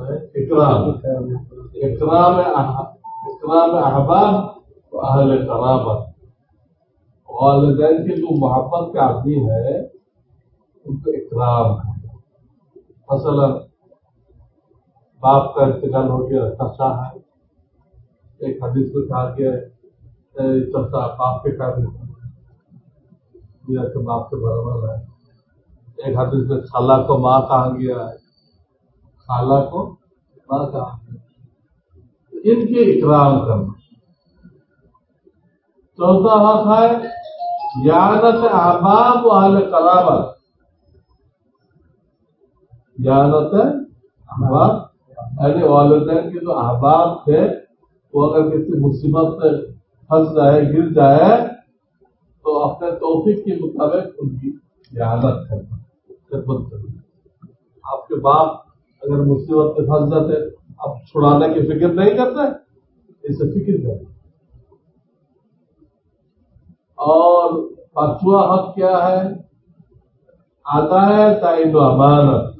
اکرام احباب و اہل قرابت، والدین کے جو محبت کے آدمی ہے ان کو اکرام ہے۔ مثلا باپ کا انتقال ہو گیا، چچا ہے، ایک حدیث میں کہا کہ چچا باپ کے قابل باپ کے برابر ہے، ایک حدیث میں خالہ کو ماں کہا گیا ہے، خالہ کو ماں کہا گیا، ان کے اکرام کرنا۔ چوتھا حق ہے یانت احباب و اہل قرابت، یانت احباب یعنی والدین کے جو احباب تھے وہ اگر کسی مصیبت میں پھنس جائے، گر جائے تو اپنے توفیق کے مطابق ان کی یانت کرنا، خدمت کرنا۔ آپ کے باپ اگر مصیبت میں پھنس جاتے اب چھڑانے کی فکر نہیں کرتے، اسے فکر کرتے۔ اور پانچواں حق کیا ہے؟ ادائے دائن و امانت،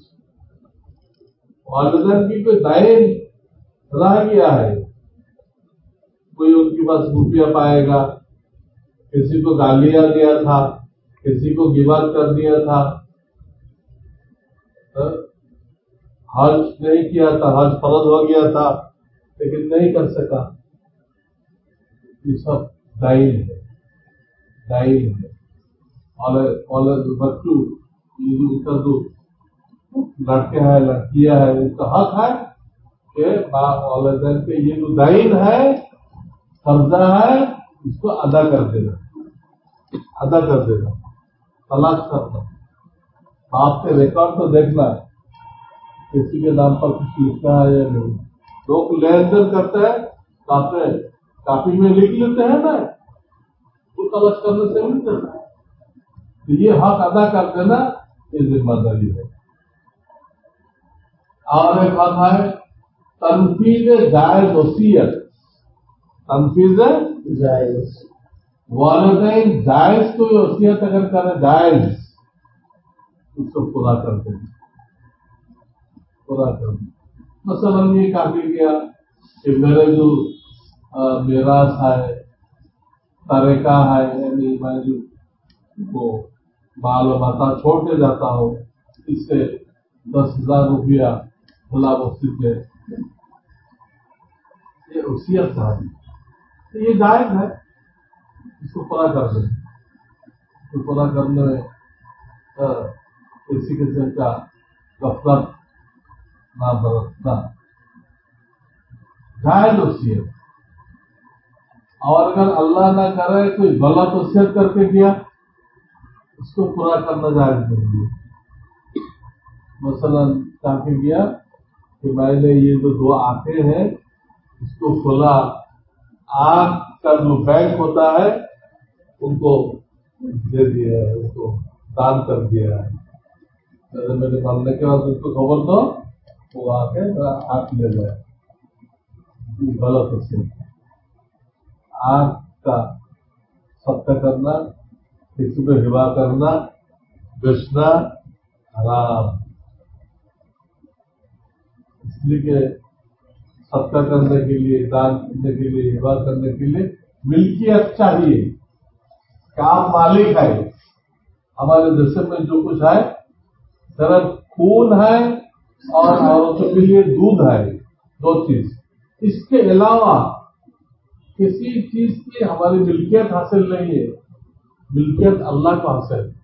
والدین کی کوئی دائن رہ گیا ہے، کوئی ان کے پاس روپیہ پائے گا، کسی کو گالیاں دیا تھا، کسی کو غیبت کر دیا تھا، حج نہیں کیا تھا، حج فرض ہو گیا تھا لیکن نہیں کر سکا، یہ سب دائن ہے، دائن ہے۔ اور بچوں لڑکے ہیں لڑکیاں ہیں ان کا حق ہے کہ والدین کے یہ جو دائن ہے، قرضہ ہے، اس کو ادا کر دینا، ادا کر دینا، تلاش کرنا، آپ کے ریکارڈ کو دیکھنا ہے کسی کے نام پر کچھ لکھنا ہے یا نہیں۔ لوگ لین دین کرتے ہیں کاپی میں لکھ لیتے ہیں نا، وہ تلاش کرنے سے نہیں کرتا، تو یہ حق ادا کر دینا یہ ذمہ داری ہے۔ اور ایک حق ہے تنفیذ جائز وصیت، تنفیذ جائز، والدین جائز کوئی وصیت اگر کرے جائز اس کو پورا کر دیں، پورا کر دیں۔ مثلا یہ کافی کیا کہ میرے جو میراث ہے، ترکہ ہے، یعنی میں جو وہ مال و متا چھوڑ کے جاتا ہوں، اس سے 10,000 روپیہ بلا وصیت ہے، یہ وصیت ہے، یہ جائز ہے، اس کو پورا کر دیں، اس کو پورا کرنے میں کسی قسم کا غفلت نہ برتنا، جائز وصیت۔ اور اگر اللہ نہ کرے کوئی غلط وصیت کر کے گیا اس کو پورا کرنا جائز نہیں ہے۔ مثلا کہا گیا کہ میں نے یہ جو 2 آنکھیں ہیں اس کو کھلا، آنکھ کا جو بینک ہوتا ہے ان کو دے دیا ہے، ان کو دان کر دیا ہے، میرے مرنے کے بعد اس کو خبر دو وہ آ کے میرا آنکھ لے جائے، غلط وصیت۔ آنکھ کا صدقہ کرنا، کسی کو ہبا کرنا، بیچنا حرام، اس لیے کہ صدقہ کرنے کے لیے، دان کرنے کے لیے، ہبا کرنے کے لیے ملکیت چاہیے کہ آپ مالک ہے۔ ہمارے جسم میں جو کچھ ہے صرف خون ہے اور عورتوں کے لیے دودھ ہے، 2 چیز، اس کے علاوہ کسی چیز کی ہماری ملکیت حاصل نہیں ہے، ملکیت اللہ کو حاصل ہے.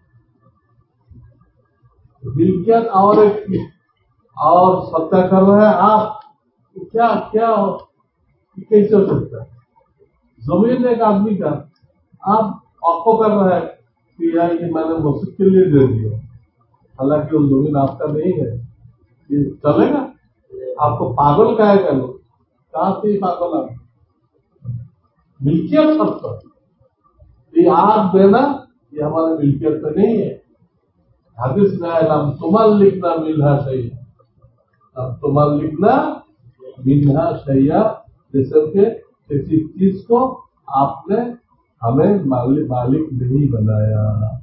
ملکیت اور ایک اور ستیہ کر رہے ہیں آپ. کیا کیا کیسے ہو سکتا ہے؟ زمین ایک آدمی کا آپ کو کر رہے ہیں کہ یار یہ میں نے مسجد کے لیے دے دیا، حالانکہ وہ زمین آپ کا نہیں ہے. یہ چلے گا؟ آپ کو پاگل کہے گا لوگ. کہاں سے یہ پاگل آپ ملکیت سب پر یہ آپ دینا یہ ہمارے ملکیت پہ نہیں ہے. حدیث میں ہے ہم تمہار لکھنا ملنا چاہیے، اب تمہار لکھنا ملنا چاہیے. جیسے کہ کسی چیز کو آپ نے ہمیں مالک نہیں بنایا.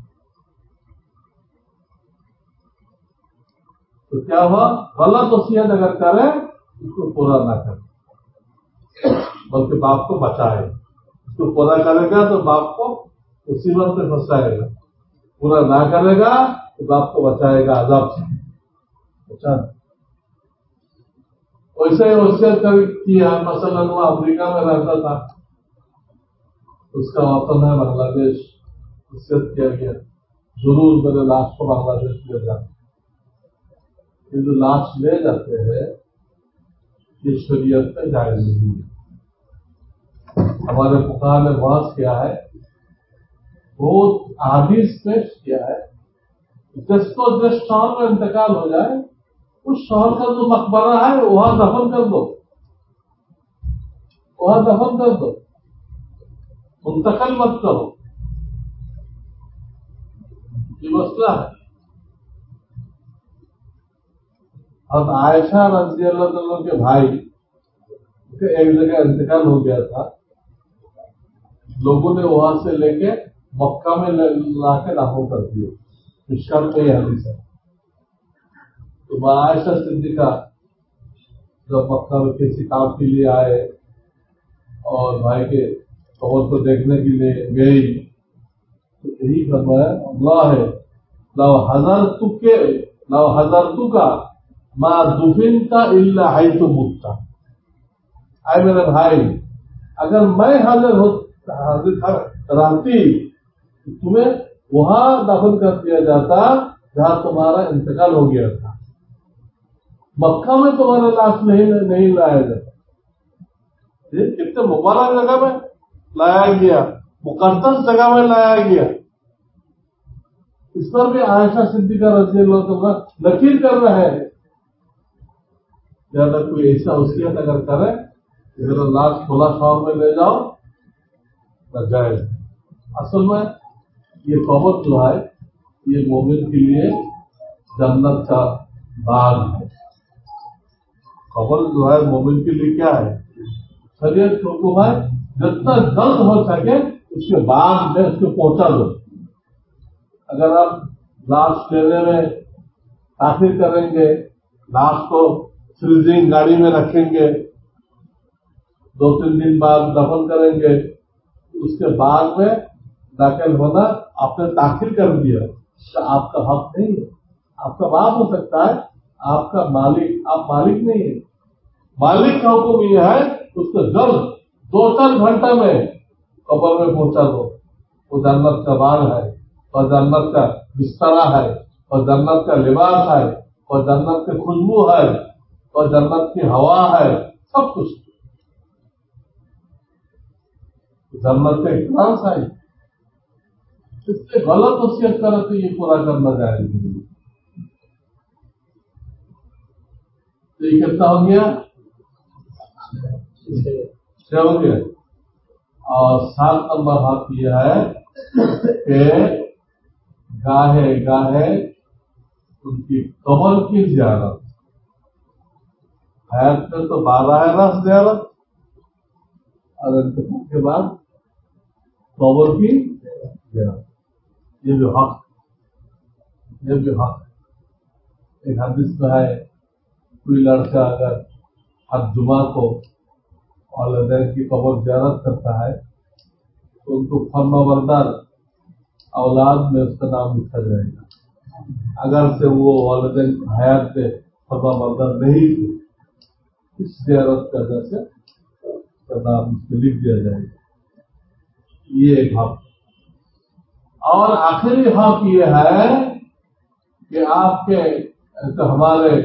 تو کیا ہوا؟ غلط وصیت اگر کرے اس کو پورا نہ کرے بلکہ باپ کو بچائے. اس کو پورا کرے گا تو باپ کو مصیبت میں پھنسائے گا، پورا نہ کرے گا تو باپ کو بچائے گا عذاب سے. اچھا ویسے ہی وصیت کیا. مثلاً وہ امریکہ میں رہتا تھا، اس کا وطن ہے بنگلہ دیش. وصیت کیا گیا ضرور میرے لاش کو بنگلہ دیش لے جانا. یہ جو لاش لے جاتے ہیں یہ شریعت میں جائز نہیں ہے. ہمارے فقہاء نے بحث کیا ہے، بہت احادیث پیش کیا ہے. جس کو جس شہر میں انتقال ہو جائے اس شہر کا جو مقبرہ ہے وہاں دفن کر دو، وہاں دفن کر دو، منتقل مت کرو. یہ مسئلہ ہے. اب عائشہ رضی اللہ عنہ کے بھائی کے ایک جگہ انتقال ہو گیا تھا، لوگوں نے وہاں سے لے کے مکہ میں لا کے دفن کر دیے. مشکل میں یہ حدیث ہے. تو عائشہ صدیقہ جب مکہ میں کسی کام کے لیے آئے اور بھائی کے قبر کو دیکھنے کے لیے گئی تو یہی فرمایا اللہ ہے لو حضرتو کا ما دفنت الا حیث مت. اے میرے بھائی اگر میں حاضر رہتی تمہیں وہاں دفن کر دیا جاتا جہاں تمہارا انتقال ہو گیا تھا. مکہ میں تمہارا لاش نہیں لایا جاتا. کتنے مبارک جگہ میں لایا گیا، مقدس جگہ میں لایا گیا. اس پر بھی عائشہ صدیقہ رضی اللہ عنہ نکیر کر رہے ہیں. زیادہ کوئی ایسا وصیت اگر کرے میرا لاش کھلا شہر میں لے جاؤ نہ جائز. اصل میں یہ قبر جو ہے یہ مومن کے لیے جنت کا باغ ہے. قبر جو ہے مومن کے لیے کیا ہے؟ شریعت کا حکم ہے جتنا جلد ہو سکے اس کے بعد میں اس کو پہنچا دو. اگر آپ لاش لینے میں تاخیر کریں گے، لاش کو فریزنگ گاڑی میں رکھیں گے، 2-3 دن بعد دفن کریں گے، اس کے بعد میں داخل ہونا آپ نے تاخیر کر دیا تو آپ کا حق نہیں ہے. آپ کا باپ ہو سکتا ہے، آپ کا مالک، آپ مالک نہیں ہے. مالک کا حکم یہ ہے اس کو جلد 2-4 گھنٹے میں قبر میں پہنچا دو. وہ جنت کا باغ ہے اور جنت کا بسترا ہے اور جنت کا لباس ہے اور جنت کی خوشبو ہے اور جنت کی ہوا ہے، سب کچھ جنت کا اخلاص ہے. اس سے غلط وصیت کرے تو یہ پورا کرنا جائز نہیں. تو یہ کتنا ہو گیا؟ 6 ہو گیا. اور 7 نمبر بات یہ ہے کہ گاہے ان کی قبر کی زیارت. حیات میں تو 12 راس زیارت اور انتقال کے بعد قبر کی زیارت. یہ جو حق ایک حدیث میں ہے کوئی لڑکا اگر ہر جمعہ کو والدین کی قبر زیارت کرتا ہے تو ان کو فرما بردار اولاد میں اس کا نام لکھا جائے گا، اگر سے وہ والدین حیات سے فرما بردار نہیں تھے. اس زیارت کی وجہ سے نام اس میں لکھ دیا جائے گا. یہ ایک حق. اور آخری حق یہ ہے کہ آپ کے ہمارے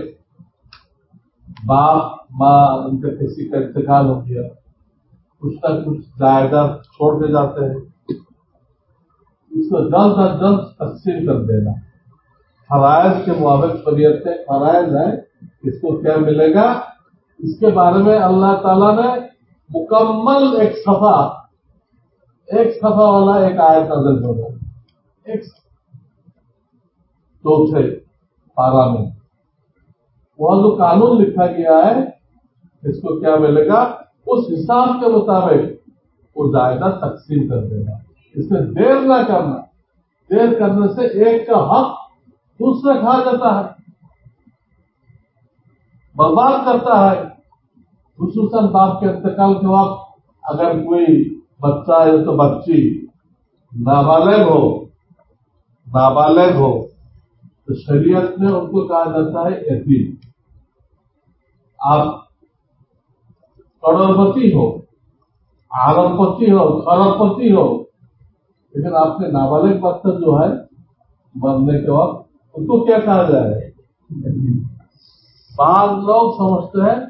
باپ ماں ان کا کسی کا انتقال ہو گیا, کچھ نہ کچھ جائیداد چھوڑ کے جاتے ہیں, اس کو جلد از جلد تقسیم کر دینا. فرائض کے موافق شریعت کے فرائض ہے, اس کو کیا ملے گا اس کے بارے میں اللہ تعالیٰ نے مکمل ایک صفحہ والا ایک آیت نازل کر رہا ہے, ایک چوتھے پارہ میں وہ جو قانون لکھا گیا ہے اس کو کیا ملے گا اس حساب کے مطابق وہ جائیداد تقسیم کر دینا. اس میں دیر نہ کرنا, دیر کرنے سے ایک کا حق دوسرا کھا جاتا ہے, برباد کرتا ہے. خصوصاً باپ کے انتقال کے وقت اگر کوئی بچہ یا تو بچی نابالغ ہو تو شریعت میں ان کو کہا جاتا ہے یتیم. آپ کروڑپتی ہو, عالم پتی ہو, خرب پتی ہو, لیکن آپ کے نابالغ بچہ جو ہے مرنے کے وقت ان کو کیا کہا جائے؟ بعض لوگ سمجھتے ہیں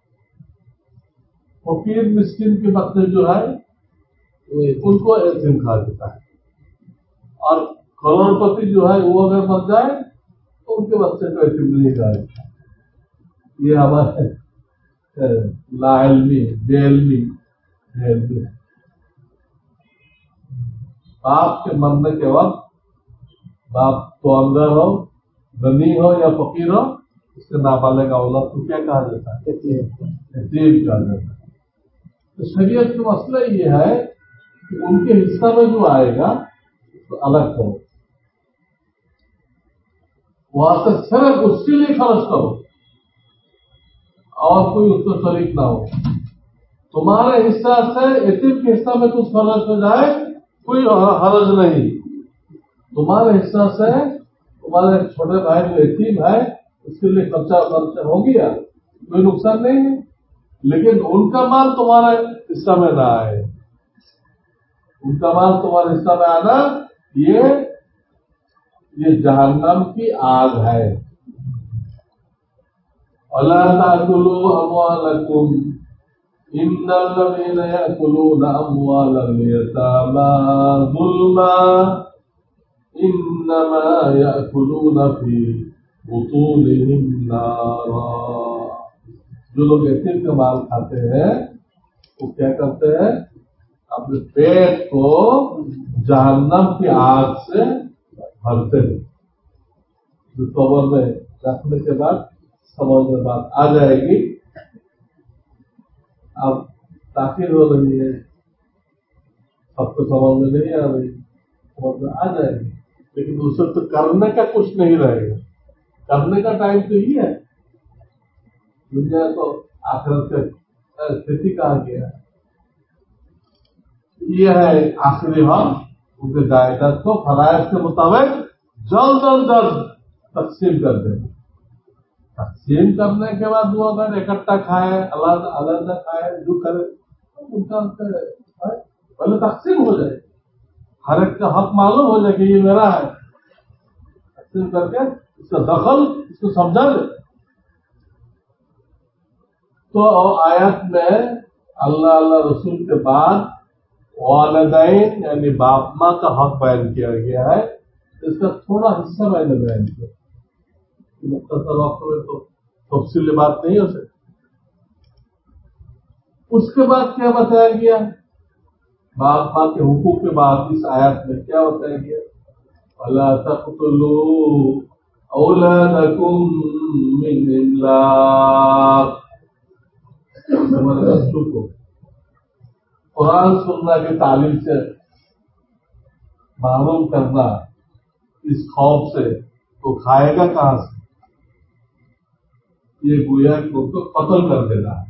فقیر مسکین کے بچے جو ہے ان کو یتیم کہا جاتا ہے, اور کروڑپتی جو ہے وہ اگر مر جائے تو ان کے بچے کو یتیم نہیں کہا جاتا. یہ ہمارے لا علمی بے علمی ہے. باپ کے مرنے کے وقت باپ تو اندر ہو, غنی ہو یا فقیر ہو, اس کے نابالغ اولاد کو کیا کہا جاتا ہے؟ یتیم کہا جاتا ہے. تو شریعت کا مسئلہ یہ ہے کہ ان کے حصہ میں جو آئے گا اس کو الگ کرو, وہاں سے صرف اس کے لیے خرچ کرو اور کوئی اس کو شریک نہ ہو. تمہارے حصہ سے یتیم کے حصہ میں کچھ خرچ ہو جائے کوئی حرج نہیں. تمہارے حصہ سے تمہارے چھوٹے بھائی جو یتیم ہے اس کے لیے خرچہ ہو گیا, کوئی نقصان نہیں ہے, لیکن ان کا مال تمہارے حصہ میں نہ آئے. ان کا مال تمہارے حصہ میں آنا یہ جہنم کی آگ ہے. وَلَا تَأْكُلُوا أَمْوَالَكُمْ إِنَّ الَّذِينَ يَأْكُلُونَ أَمْوَالَ الْيَتَامَى ظُلْمًا إِنَّمَا يَأْكُلُونَ فِي بُطُونِهِمْ نَارًا. جو لوگ یتیم کا مال کھاتے ہیں وہ کیا کرتے ہیں؟ اپنے پیٹ کو جہنم کی آگ سے بھرتے ہیں. جو قبر میں رکھنے کے بعد سمجھ میں بات آ جائے گی. اب تاخیر ہو رہی ہے, سب کو سمجھ میں نہیں آ رہی, سمجھ میں آ جائے گی, لیکن اسے تو کرنے کا کچھ نہیں رہے گا. کرنے کا ٹائم تو ہی ہے. دنیا کو آخرت سے استھتی کہا گیا. یہ ہے آخری حق, ان کے جائیداد کو فرائض کے مطابق جلد از جلد تقسیم کر دیں. تقسیم کرنے کے بعد وہ اگر اکٹھا کھائے, علیحدہ کھائے, جو کرے ان کا پہلے تقسیم ہو جائے, ہر ایک کا حق معلوم ہو جائے کہ یہ میرا ہے. تقسیم کر کے اس کا دخل اس کو سمجھا دے. تو آیت میں اللہ رسول کے بعد والدین یعنی باپ ماں کا حق بیان کیا گیا ہے. اس کا تھوڑا حصہ میں نے بیان کیا. مختصر وقت میں تو تفصیلی بات نہیں ہو سکتی. اس کے بعد کیا بتایا گیا؟ باپ ماں کے حقوق کے بعد اس آیت میں کیا بتایا گیا؟ وَلَا تَقْتُلُوا أَوْلَادَكُمْ مِنْ إِمْلَاقٍ. ہمارے بچوں کو قرآن سننا کی تعلیم سے محروم کرنا اس خوف سے تو کھائے گا کہاں سے؟ یہ گویا کہ ان کو قتل کر دینا ہے.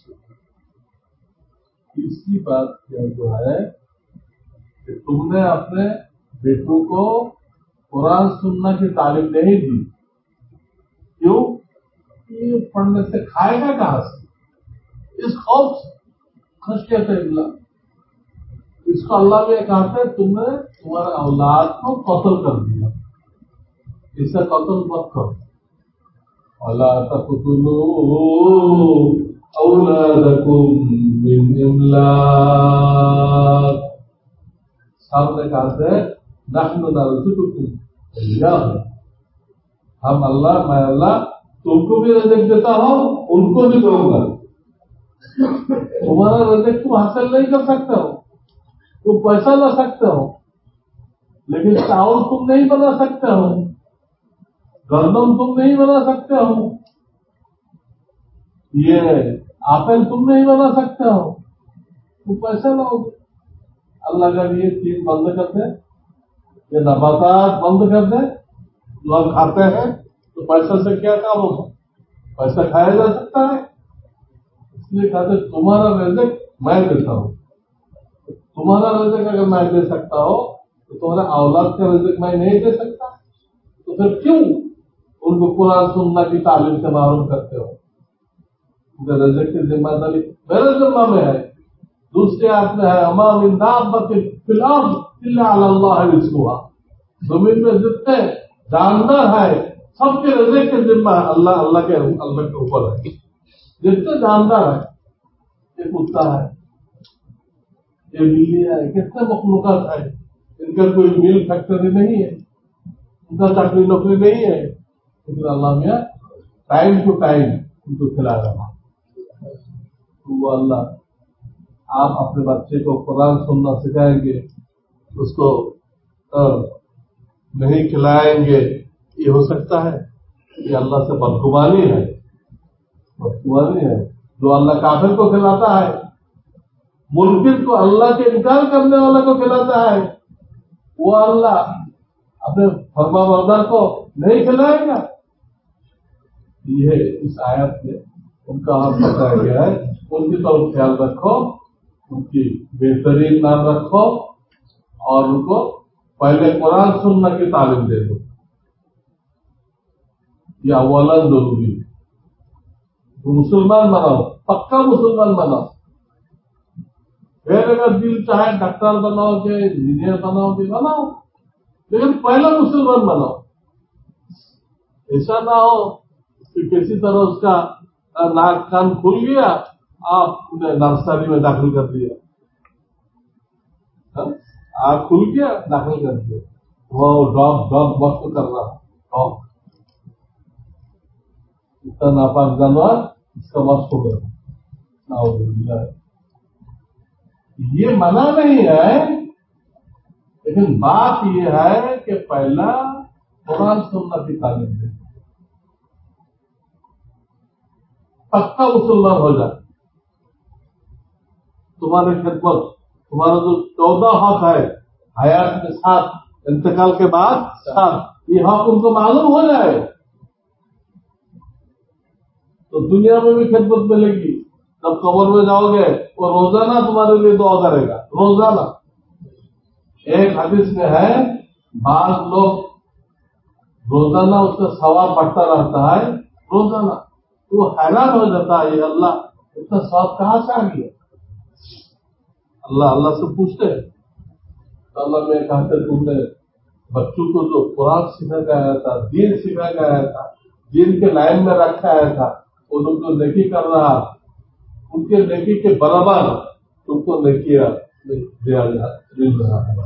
تیسری بات جو ہے کہ تم نے اپنے بیٹوں کو قرآن سننا کی تعلیم نہیں دی. کیوں؟ یہ پڑھنے سے کھائے گا کہاں سے؟ اس خوف سے خشیت اللہ. اس کو اللہ نے کہا ہے تم نے تمہارے اولاد کو قتل کر دیا، اسے قتل مت کرو. وَلَا تَقْتُلُوا أَوْلَادَكُمْ مِنْ إِمْلَاقٍ. سامنے کہا ہے نحن نرزقكم إياهم. ہم اللہ، میں اللہ تم کو بھی رزق دیتا ہوں، ان کو بھی دوں گا. تمہارا رزق تم حاصل نہیں کر سکتے ہو، تم پیسہ لا سکتے ہو لیکن چاول تم نہیں بنا سکتے ہو، گندم تم نہیں بنا سکتے ہو، یہ آپل تم نہیں بنا سکتے ہو، تم پیسہ لاؤ گے. اللہ کا یہ چیز بند کر دے، یہ نباتات بند کر دے، لوگ کھاتے ہیں تو پیسہ سے کیا کام ہوگا؟ پیسہ کھایا جا سکتا ہے. اس لیے کہتے تمہارا رزق میں دیتا ہوں. تمہارا رزق اگر میں دے سکتا ہوں تو تمہارے اولاد کا رزق میں نہیں دے سکتا. تو پھر کیوں ان کو قرآن سننا کی تعلیم سے معروم کرتے ہو؟ رزق کی ذمہ داری میرے ذمہ میں ہے. دوسرے آیت میں ہے وما من دابۃ فی الارض الا علی اللہ رزقها. زمین میں جتنے جاندار ہیں سب کے رزق کے ذمہ اللہ کے اوپر ہے. جتنے جاندار ہیں، یہ کتا ہے، یہ بلی ہے، کتنے مخلوقات ہیں، ان کا کوئی مل فیکٹری نہیں ہے، ان کا چاکری نوکری نہیں ہے، لیکن اللہ میاں ٹائم ٹو ٹائم ان کو کھلا رہا. وہ اللہ آپ اپنے بچے کو قرآن سننا سکھائیں گے، اس کو نہیں کھلائیں گے، یہ ہو سکتا ہے؟ یہ اللہ سے بدگمانی ہے. بدگمانی ہے. جو اللہ کافر کو کھلاتا ہے، منکر کو، اللہ کے انکار کرنے والا کو کھلاتا ہے، وہ اللہ اپنے فرما بردار کو نہیں کھلائے گا. یہ اس آیت میں ان کا حق بتایا گیا ہے. ان کی طرف خیال رکھو، ان کی بہترین نام رکھو اور ان کو پہلے قرآن سننا کی تعلیم دے دو. یہ اولا ضروری ہے. مسلمان بناؤ، پکا مسلمان بناؤ. پھر اگر دل چاہے ڈاکٹر بناؤ گے، انجینئر بناؤ گے، بناؤ، لیکن پہلا مسلمان بناؤ. ایسا نہ ہو کہ کسی طرح اس کا ناک کان کھل گیا، آپ نے نرسری میں داخل کر دیا. آنکھ کھل گیا، داخل کر دیا، وہ ڈاگ وقت کر رہا. اتنا ناپاک جانور اس کا وقت ہو گیا. یہ منع نہیں ہے، لیکن بات یہ ہے کہ پہلا قرآن سننا کی تعلیم دے. پکا مسلمان ہو جائے. تمہاری خدمت، تمہارا جو 14 حق ہے حیات کے ساتھ، انتقال کے بعد ساتھ، یہ حق ان کو معلوم ہو جائے تو دنیا میں بھی خدمت ملے گی. جب قبر میں جاؤ گے وہ روزانہ تمہارے لیے دعا کرے گا. روزانہ. ایک حدیث میں ہے بعض لوگ روزانہ اس کا ثواب بڑھتا رہتا ہے روزانہ، تو وہ حیران ہو جاتا ہے یہ اللہ اتنا ثواب کہاں سے آ گیا. اللہ سے پوچھتے ہیں تو اللہ میں کہتے تم نے بچوں کو جو قرآن سکھا کے آیا تھا، دین سکھا کے آیا تھا، دین کے لائن میں رکھا آیا تھا، وہ لوگ جو نیکی کر رہا ان کے نیکی کے برابر تم کو نیکیاں دیا مل رہا ہے.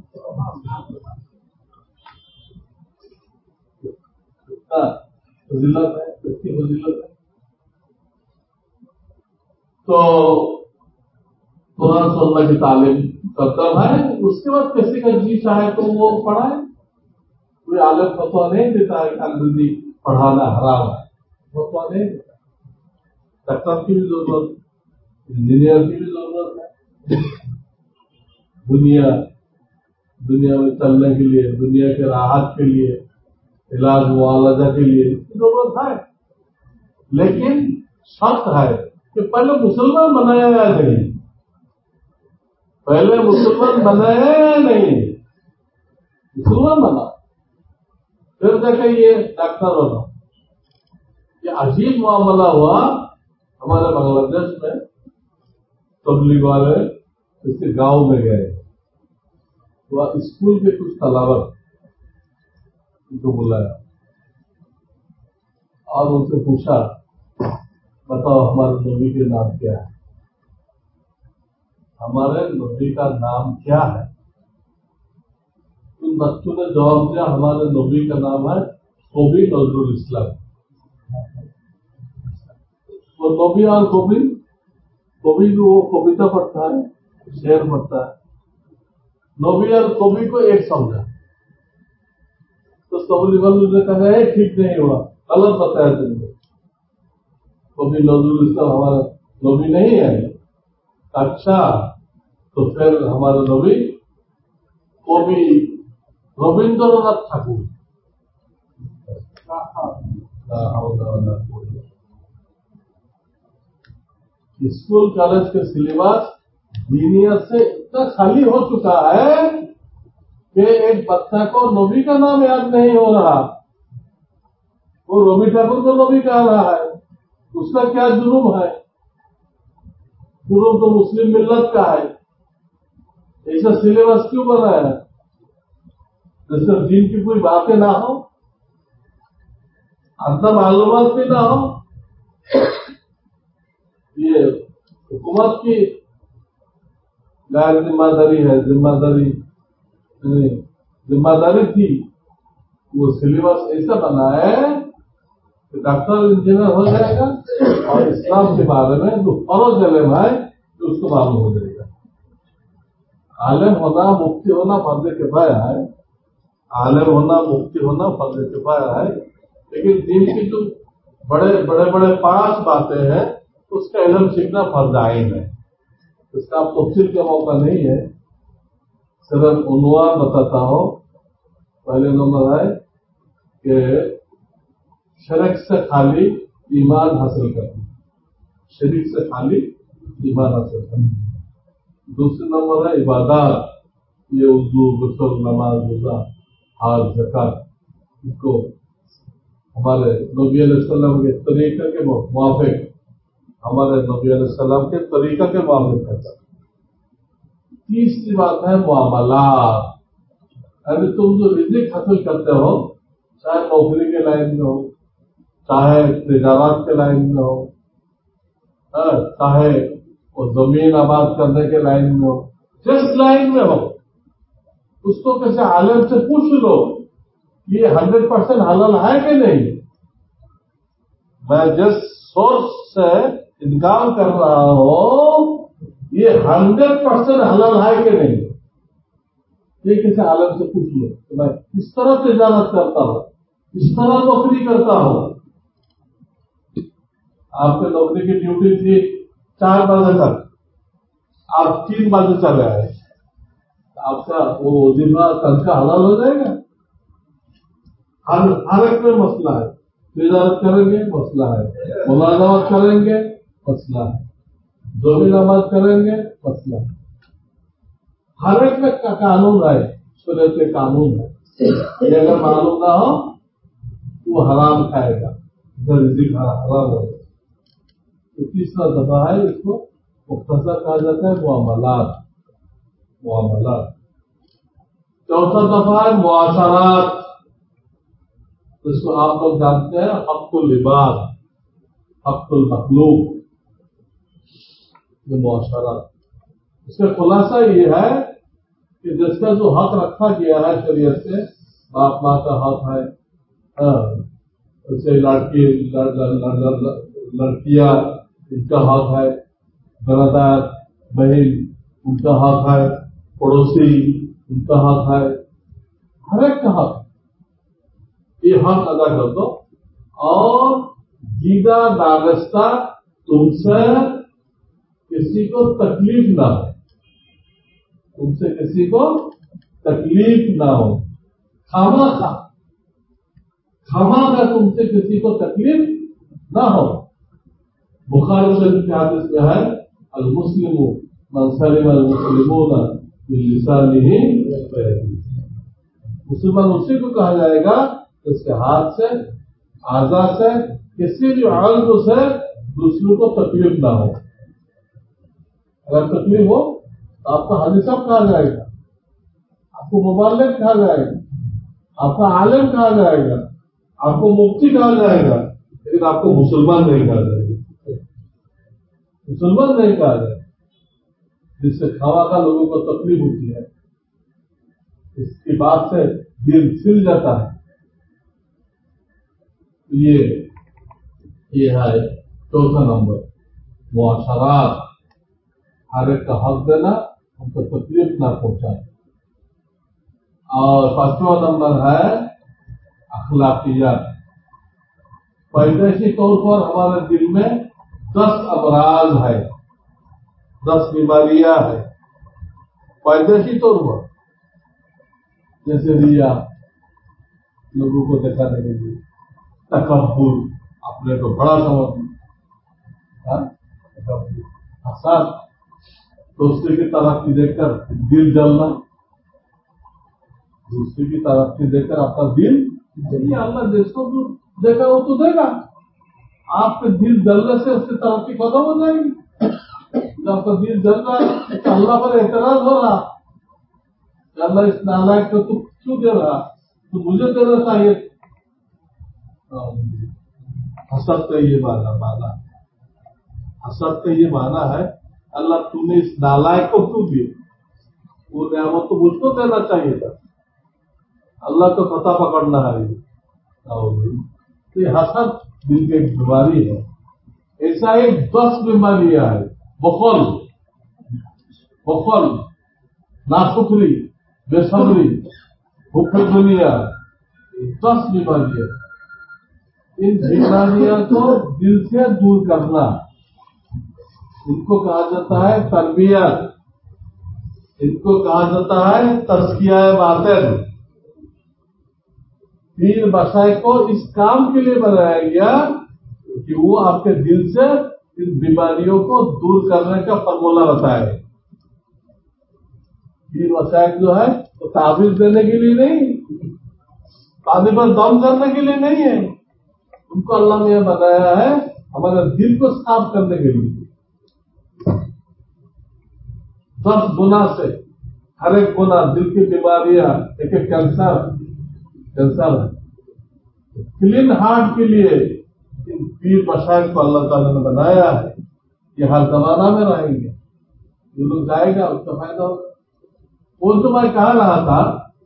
فضیلت ہے، کتنی فضیلت ہے. تو قرآن سننا کی تعلیم کرتا ہے. اس کے بعد کسی کا جی چاہے تو وہ پڑھائے. کوئی عالم فتویٰ نہیں دیتا ہے کہ انگریزی پڑھانا حرام ہے، فتویٰ نہیں دیتا. ڈاکٹر کی بھی ضرورت، انجینئر کی بھی ضرورت ہے. دنیا میں چلنے کے لیے، دنیا کے راحت کے لیے، علاج معالجہ کے لیے اس کی ضرورت ہے. لیکن شرط ہے کہ پہلے مسلمان بنایا یا نہیں. پہلے مسلمان بنایا یا نہیں. مسلمان بنا پھر دیکھیں یہ ڈاکٹر بنا. یہ عجیب معاملہ ہوا. ہمارے بنگلہ دیش میں تبلیغ والے کسی گاؤں میں گئے، وہ اسکول کے کچھ طلباء کو بلایا اور ان سے پوچھا بتاؤ ہمارے نبی کے نام کیا ہے، ہمارے نبی کا نام کیا ہے؟ ان بچوں نے جواب دیا ہمارے نبی کا نام ہے کوبی نظر الاسلام۔ وہ نبی اور کوبی وہ کبیتا پڑھتا ہے، شعر پڑھتا ہے، نبی اور کوبی کو ایک سمجھا تو تبلیغ والوں نے کہا ہے ٹھیک نہیں ہوا، غلط بتایا تم نے، کوبی نظر الاسلام ہمارا نبی نہیں ہے۔ اچھا تو پھر ہمارے نبی کوبی Rabindranath Thakur. School college کے سلیبس دینیت سے اتنا خالی ہو چکا ہے کہ ایک بچہ کو نبی کا نام یاد نہیں ہو رہا، وہ ربی ٹھاکر کو نبی کہہ رہا ہے، اس کا کیا جرم ہے؟ جرم تو مسلم ملت کا ہے۔ ایسا سلیبس کیوں بنا ہے جس میں دین کی کوئی باتیں نہ ہو، ادنا معلومات بھی نہ ہو؟ یہ حکومت کی غیر ذمہ داری ہے، ذمہ داری تھی وہ سلیبس ایسا بنا ہے کہ ڈاکٹر انجینئر ہو جائے گا اور اسلام کے بارے میں جو فرض علم ہے اس کو معلوم ہو جائے گا۔ عالم ہونا مفتی ہونا فرض کفایہ ہے، عالم ہونا مفتی ہونا فرض کفایہ ہے، لیکن دین کی جو بڑے 5 باتیں ہیں اس کا علم سیکھنا فرض عین ہے۔ اس کا تفصیل کا موقع نہیں ہے، صرف عنوان بتاتا ہوں۔ پہلے نمبر ہے کہ شرک سے خالی ایمان حاصل کرنا، شرک سے خالی ایمان حاصل کرنا۔ دوسرے نمبر ہے عبادات، یہ وضو، غسل، نماز، روزہ، حج، زکات، اس کو ہمارے نبی علیہ السلام کے طریقہ کے موافق، ہمارے نبی علیہ السلام کے طریقہ کے موافق کرتا۔ تیسری بات ہے معاملات، یعنی تم جو رزق حاصل کرتے ہو، چاہے نوکری کے لائن میں ہو، چاہے تجارت کے لائن میں ہو، چاہے وہ زمین آباد کرنے کے لائن میں ہو، جس لائن میں ہو اس کو کسی عالم سے پوچھ لو یہ 100% حلال ہے کہ نہیں۔ میں جس سورس سے انکام کر رہا ہوں یہ 100% حلال ہے کہ نہیں، یہ کسی عالم سے پوچھ لو کہ میں اس طرح تجارت کرتا ہوں، اس طرح نوکری کرتا ہوں۔ آپ کے نوکری کی ڈیوٹی تھی 4 بجے تک، آپ 3 بجے چلے آئے، آپ کا وہ وظیفہ تنخواہ حلال ہو جائے گا؟ ہر ایک میں مسئلہ ہے، تجارت کریں گے مسئلہ ہے، ملازمت کریں گے مسئلہ ہے، زمین آباد کریں گے مسئلہ ہے، ہر ایک میں قانون ہے، شریعت کے قانون ہے۔ یہ اگر معلوم نہ ہو وہ حرام کھائے گا، رزق حرام ہوگا۔ تو تیسرا دفعہ ہے، اس کو مختصر کہا جاتا ہے معاملات۔ چوتھا دفعہ ہے معاشرات، جس کو آپ لوگ جانتے ہیں حق العباد، حق المخلوق، یہ معاشرات۔ اس کا خلاصہ یہ ہے کہ جس کا جو حق رکھا گیا ہے شریعت سے، باپ ماں کا حق ہے، اسے لڑکیاں ان کا حق ہے، برادر بہن ان کا حق ہے، پڑوسی ان کا حق ہے، ہر ایک کا حق، یہ حق ادا کر دو۔ اور دیدہ ناگستہ تم سے کسی کو تکلیف نہ ہو، تم سے کسی کو تکلیف نہ ہو، خامخواہ تم سے کسی کو تکلیف نہ ہو۔ بخاری شریف کے حدیث میں ہے المسلم من سلم المسلمون من لسانه ويده، مسلمان اسی کو کہا جائے گا اس کے ہاتھ سے، اعضاء سے، کسی بھی عضو سے دوسروں کو تکلیف نہ ہو. اگر تکلیف ہو تو آپ کا حاجی صاحب کہا جائے گا, آپ کو مبلغ کہا جائے گا, آپ کا عالم کہا جائے گا, آپ کو مفتی کہا جائے گا, لیکن آپ کو مسلمان نہیں کہا جائے گا. مسلمان نہیں کہا جائے گا. جس سے کھوا کا لوگوں کو تکلیف ہوتی ہے, اس کی بات سے دل کھل جاتا ہے. یہ ہے چوتھا نمبر, معاشرات, ہر ایک کا حق دینا, ان کو تکلیف نہ پہنچانا. اور پانچواں نمبر ہے اخلاقیات. پیدائشی طور پر ہمارے دل میں 10 امراض ہے, 10 بیماریاں ہیں پیدائشی طور پر. جیسے ریا, لوگوں کو دکھانے کے لیے, تکبر, اپنے کو بڑا سمجھنا, حسد, دوسرے کی ترقی دیکھ کر دل جلنا, دوسرے کی ترقی دیکھ کر آپ کا دل جلیے. اللہ جس کو تو دیکھا وہ تو دے گا. آپ کے دل جلنے سے اس کی ترقی ختم ہو جائے گی. جب آپ کا دل جل رہا ہے تو اللہ پر اعتراض ہو رہا کہ اللہ اس نالائق کو تو کیوں دے رہا, تو مجھے دینا چاہیے. حسد کا یہ مانا حسد کا یہ مانا ہے اللہ تم نے اس نالائق کو کیوں دیا, وہ نعمت تو مجھ کو دینا چاہیے تھا. اللہ کو پتہ پکڑنا ہے. یہ حسد دل کی ایک بیماری ہے. ایسا ایک 10 بیماریاں ہے. بخل, ناشکری, بے صبری, بھوک دنیا, 10 بیماریاں. ان بیماریاں کو دل سے دور کرنا, ان کو کہا جاتا ہے تربیت, ان کو کہا جاتا ہے تزکیہ باطن. دین بسائے کو اس کام کے لیے بنایا گیا کہ وہ آپ کے دل سے ان بیماریوں کو دور کرنے کا فارمولہ بتائے. دین وسائل جو ہے وہ تعویذ دینے کے لیے نہیں, پانی پر دم کرنے کے لیے نہیں ہے. ان کو اللہ نے یہ بتایا ہے ہمارے دل کو صاف کرنے کے لیے. 10 گنا سے ہر ایک گنا, دل کی بیماریاں, ایک کینسر ہے. کلین ہارٹ کے لیے ان پیر مشائخ کو اللہ تعالیٰ نے بنایا ہے. یہ ہر زمانہ میں رہیں گے. جو لوگ جائے گا اس کا فائدہ ہوگا. وہ تو میں کہہ رہا تھا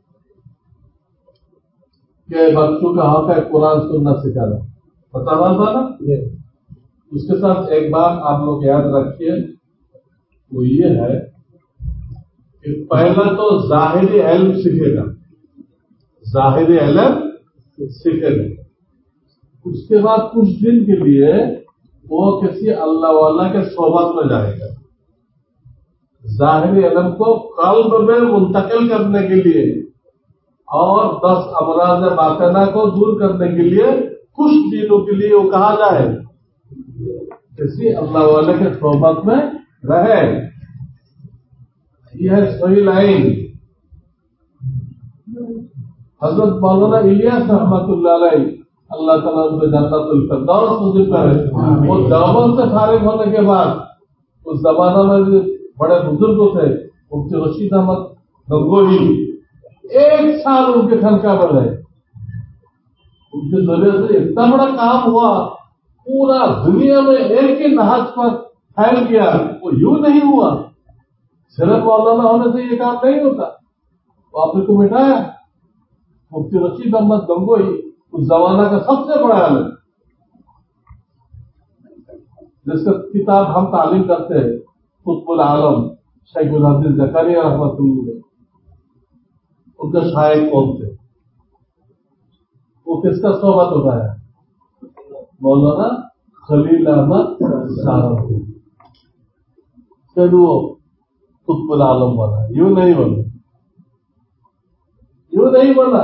کہ بچوں کا حق ہے قرآن سننا سکھانا, بتا رہا تھا نا. اس کے ساتھ ایک بات آپ لوگ یاد رکھیے, وہ یہ ہے کہ پہلا تو ظاہری علم سیکھے گا, ظاہری علم سیکھے گا. اس کے بعد کچھ دن کے لیے وہ کسی اللہ والا کے صحبت میں جائے گا. ظاہری علم کو قلب میں منتقل کرنے کے لیے اور 10 امراض باطنہ کو دور کرنے کے لیے کچھ دنوں کے لیے وہ کہا جائے کسی اللہ والے کے صحبت میں رہے. یہ ہے صحیح لائن. حضرت مولانا الیاس رحمۃ اللہ علیہ, اللہ تعالیٰ ان کو جنت الفردوس نصیب کرے, وہ دیوبند سے فارغ ہونے کے بعد اس زمانہ میں بڑے بزرگ تھے مفتی رشید احمد گنگوہی, 1 سال ان کے خانقاہ میں رہے. ان کے ذریعے سے اتنا بڑا کام ہوا, پورا دنیا میں ایک ہی نہج پر پھیل گیا. وہ یوں نہیں ہوا, صرف مولانا ہونے سے یہ کام نہیں ہوتا. وہ آپ نے کو مٹایا. مفتی رشید احمد گنگوہی اس زمانہ کا سب سے بڑا عالم, جس کا کتاب ہم تعلیم کرتے ہیں, قطب العالم شیخ الحدیث زکریا رحمۃ اللہ. ان کا شاعر کون تھے؟ وہ کس کا صحبت ہوتا ہے؟ مولانا خلیل احمد سہارنپوری. پھر وہ قطب العالم بنا. یوں نہیں بنا, یوں نہیں بنا.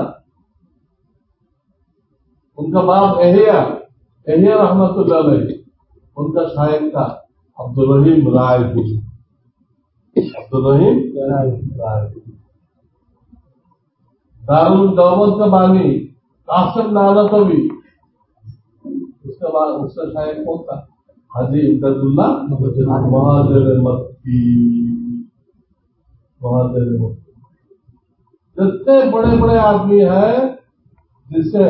ان کا باپ احیا رحمت اللہ علیہ, ان کا شاعر تھا عبدالرحیم رائے پوری. عبدالرحیم رائے دارالدعوت کا بانی قاسم نانوتوی, اس کا شاعر کون تھا؟ حاجی امداداللہ مہاجر مکی. جتنے بڑے بڑے آدمی ہیں جس سے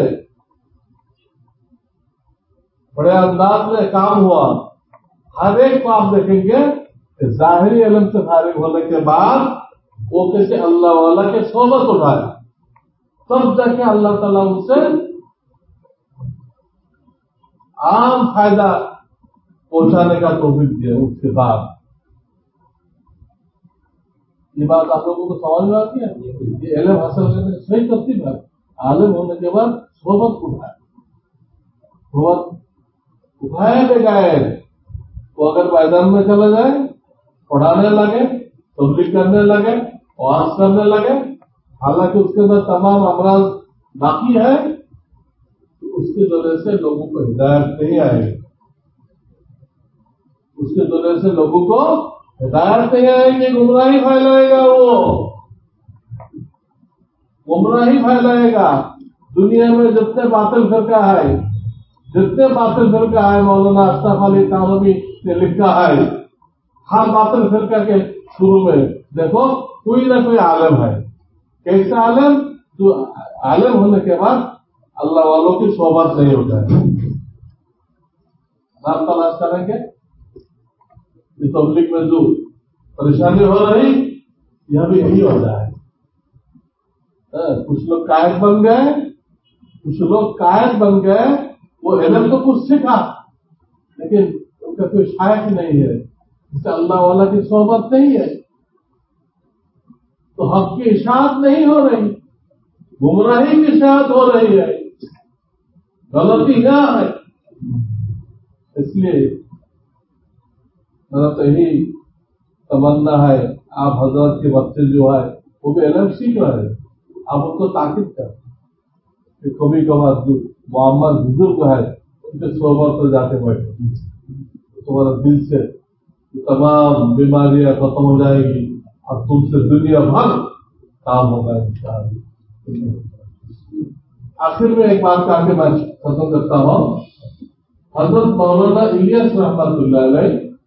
بڑے انداز میں کام ہوا، ہر ایک کو آپ دیکھیں گے کہ ظاہری علم سے فارغ ہونے کے بعد وہ کسی اللہ والا کے صحبت اٹھایا، تب جا کے اللہ تعالیٰ ان سے عام فائدہ پہنچانے کا توفیق دیا. اس کے بعد یہ بات آپ لوگوں کو سمجھ میں آتی ہے. یہ علم حاصل کرنے کی صحیح ترتیب ہے. عالم ہونے کے بعد صحبت اٹھائے بغیر وہ اگر میدان میں چلا جائے، پڑھانے لگے، تبلیغ کرنے لگے، واعظ کرنے لگے، حالانکہ اس کے اندر تمام امراض باقی ہے، تو اس کے ذریعے سے لوگوں کو ہدایت نہیں آئے گی. اس کے ذریعے سے لوگوں کو ہدایت نہیں آئے گی، گمراہی پھیلائے گا. وہ گمراہی پھیلائے گا. دنیا میں جتنے باطل فرقہ ہے مولانا اشرف علی تھانوی نے لکھا ہے، ہر باطل فرقہ کے شروع میں دیکھو کوئی نہ کوئی عالم ہے. کیسا عالم؟ جو عالم ہونے کے بعد اللہ والوں کی صحبت نہیں ہوتا ہے. آپ تلاش کریں گے اس پبلک میں جو پریشانی ہو رہی یہ بھی یہی ہوتا ہے. کچھ لوگ قائد بن گئے، وہ علم تو کچھ سیکھا لیکن ان کا کوئی شائق نہیں ہے، اس سے اللہ والا کی صحبت نہیں ہے، تو حق کی اشاعت نہیں ہو رہی، گمراہی کی اشاعت ہو رہی ہے، غلطی یہاں ہے. اس لیے میرا تو یہی تمنا ہے آپ حضرت کے بچے جو ہے وہ بھی علم سیکھ رہے ہیں، آپ ان کو تاکید کریں کہ کبھی کبھار جو معمر بزرگ ہے ان کے صحبت پر جا کے بیٹھے، تمہارا دل سے تمام بیماریاں ختم ہو جائے گی اور تم سے دنیا بھر کام ہوگا انشاءاللہ. آخر میں ایک بات کہا کے میں ختم کرتا ہوں. حضرت مولانا الیاس رحمت اللہ علیہ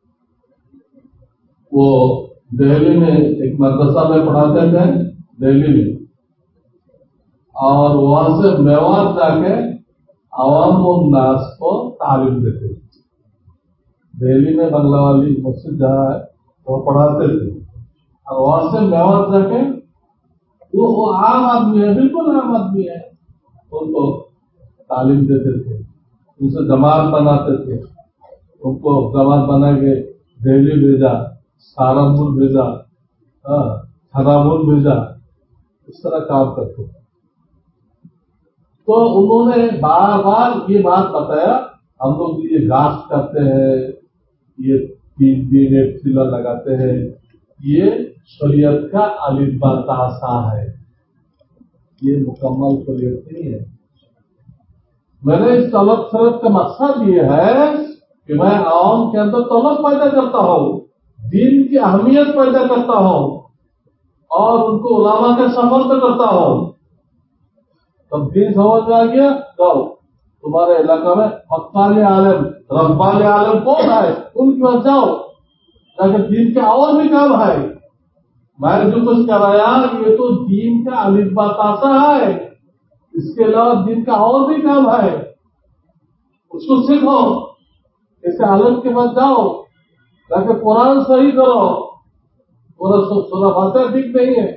وہ دہلی میں ایک مدرسہ میں پڑھاتے تھے دہلی میں، اور وہاں سے میوات جا کے عوام الناس کو تعلیم دیتے تھے. دہلی میں بنگلہ والی مسجد جہاں ہے وہ پڑھاتے تھے، اور وہاں سے میوات جا کے وہ عام آدمی ہے، بالکل عام آدمی ہے، ان کو تعلیم دیتے تھے، ان سے جماعت بناتے تھے. ان کو جماعت بنا کے دہلی بھیجا، سہارنپور بھیجا، تھناپور بھیجا، اس طرح کام کرتے تھے. تو انہوں نے بار بار یہ بات بتایا، ہم لوگ یہ گاش کرتے ہیں، یہ 3 دن ایک سلا لگاتے ہیں، یہ شریعت کا الفبا تاسا ہے، یہ مکمل شریعت نہیں ہے. میں نے اس طلب صرف کا مقصد یہ ہے کہ میں عوام کے اندر طلب پیدا کرتا ہوں، دین کی اہمیت پیدا کرتا ہوں، اور ان کو علماء کے سفر پہ کرتا ہوں. تب دین سمجھ میں آ گیا، جاؤ تمہارے علاقہ میں حقانی عالم ربانی عالم کون ہے ان کے پاس جاؤ، تاکہ دین کے اور بھی کام ہے. میں نے جو کچھ کرایا یہ تو دین کا الفبا تاسا ہے، اس کے علاوہ دین کا اور بھی کام ہے، اس کو سیکھو. اس عالم کے پاس جاؤ تاکہ قرآن صحیح کرو، پورا سورہ فاتحہ ٹھیک نہیں ہے،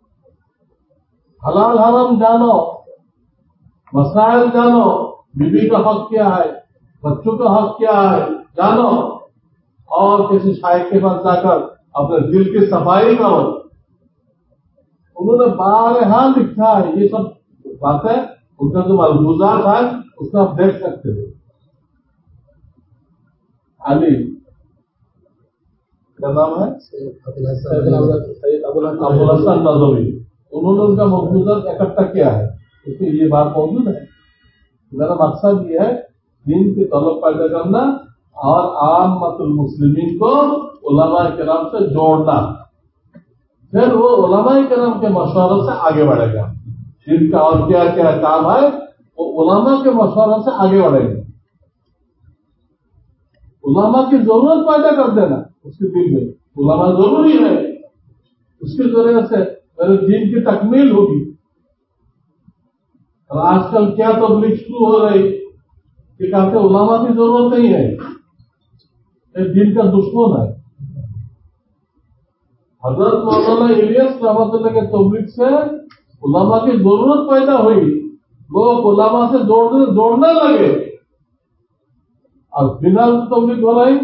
حلال حرام جانو، مسائل جانو، بیوی کا حق کیا ہے، بچوں کا حق کیا ہے جانو، اور کسی شاعر کے پاس جا کر اپنے دل کی صفائی کرو. انہوں نے بارہا لکھا ہے یہ سب باتیں، ان کا جو ملفوظات ہے اس میں آپ دیکھ سکتے ہیں. علی کیا نام ہے؟ سید ابوالحسن ندوی. انہوں نے ان کا ملفوظات اکٹھا کیا ہے، اس میں یہ بات موجود ہے. میرا مقصد یہ ہے دین کی طلب پیدا کرنا اور عامۃ المسلمین کو علماء کرام سے جوڑنا، پھر وہ علماء کرام کے مشورے سے آگے بڑھے گا. دین کا اور کیا کیا کام ہے وہ علماء کے مشورے سے آگے بڑھے گا. علماء کی ضرورت پیدا کر دینا اس کے دل میں، علماء ضروری ہے، اس کے ذریعے سے میرے دین کی تکمیل ہوگی۔ اور آج کل کیا تبلیغ شروع ہو رہی کہ کہتے علماء کی ضرورت نہیں ہے، یہ دین کا دشمن ہے۔ حضرت مولانا الیاس رحمۃ اللہ کے تبلیغ سے علماء کی ضرورت پیدا ہوئی، لوگ علماء سے جوڑنے لگے، اور بنا تبلیغ ہو رہی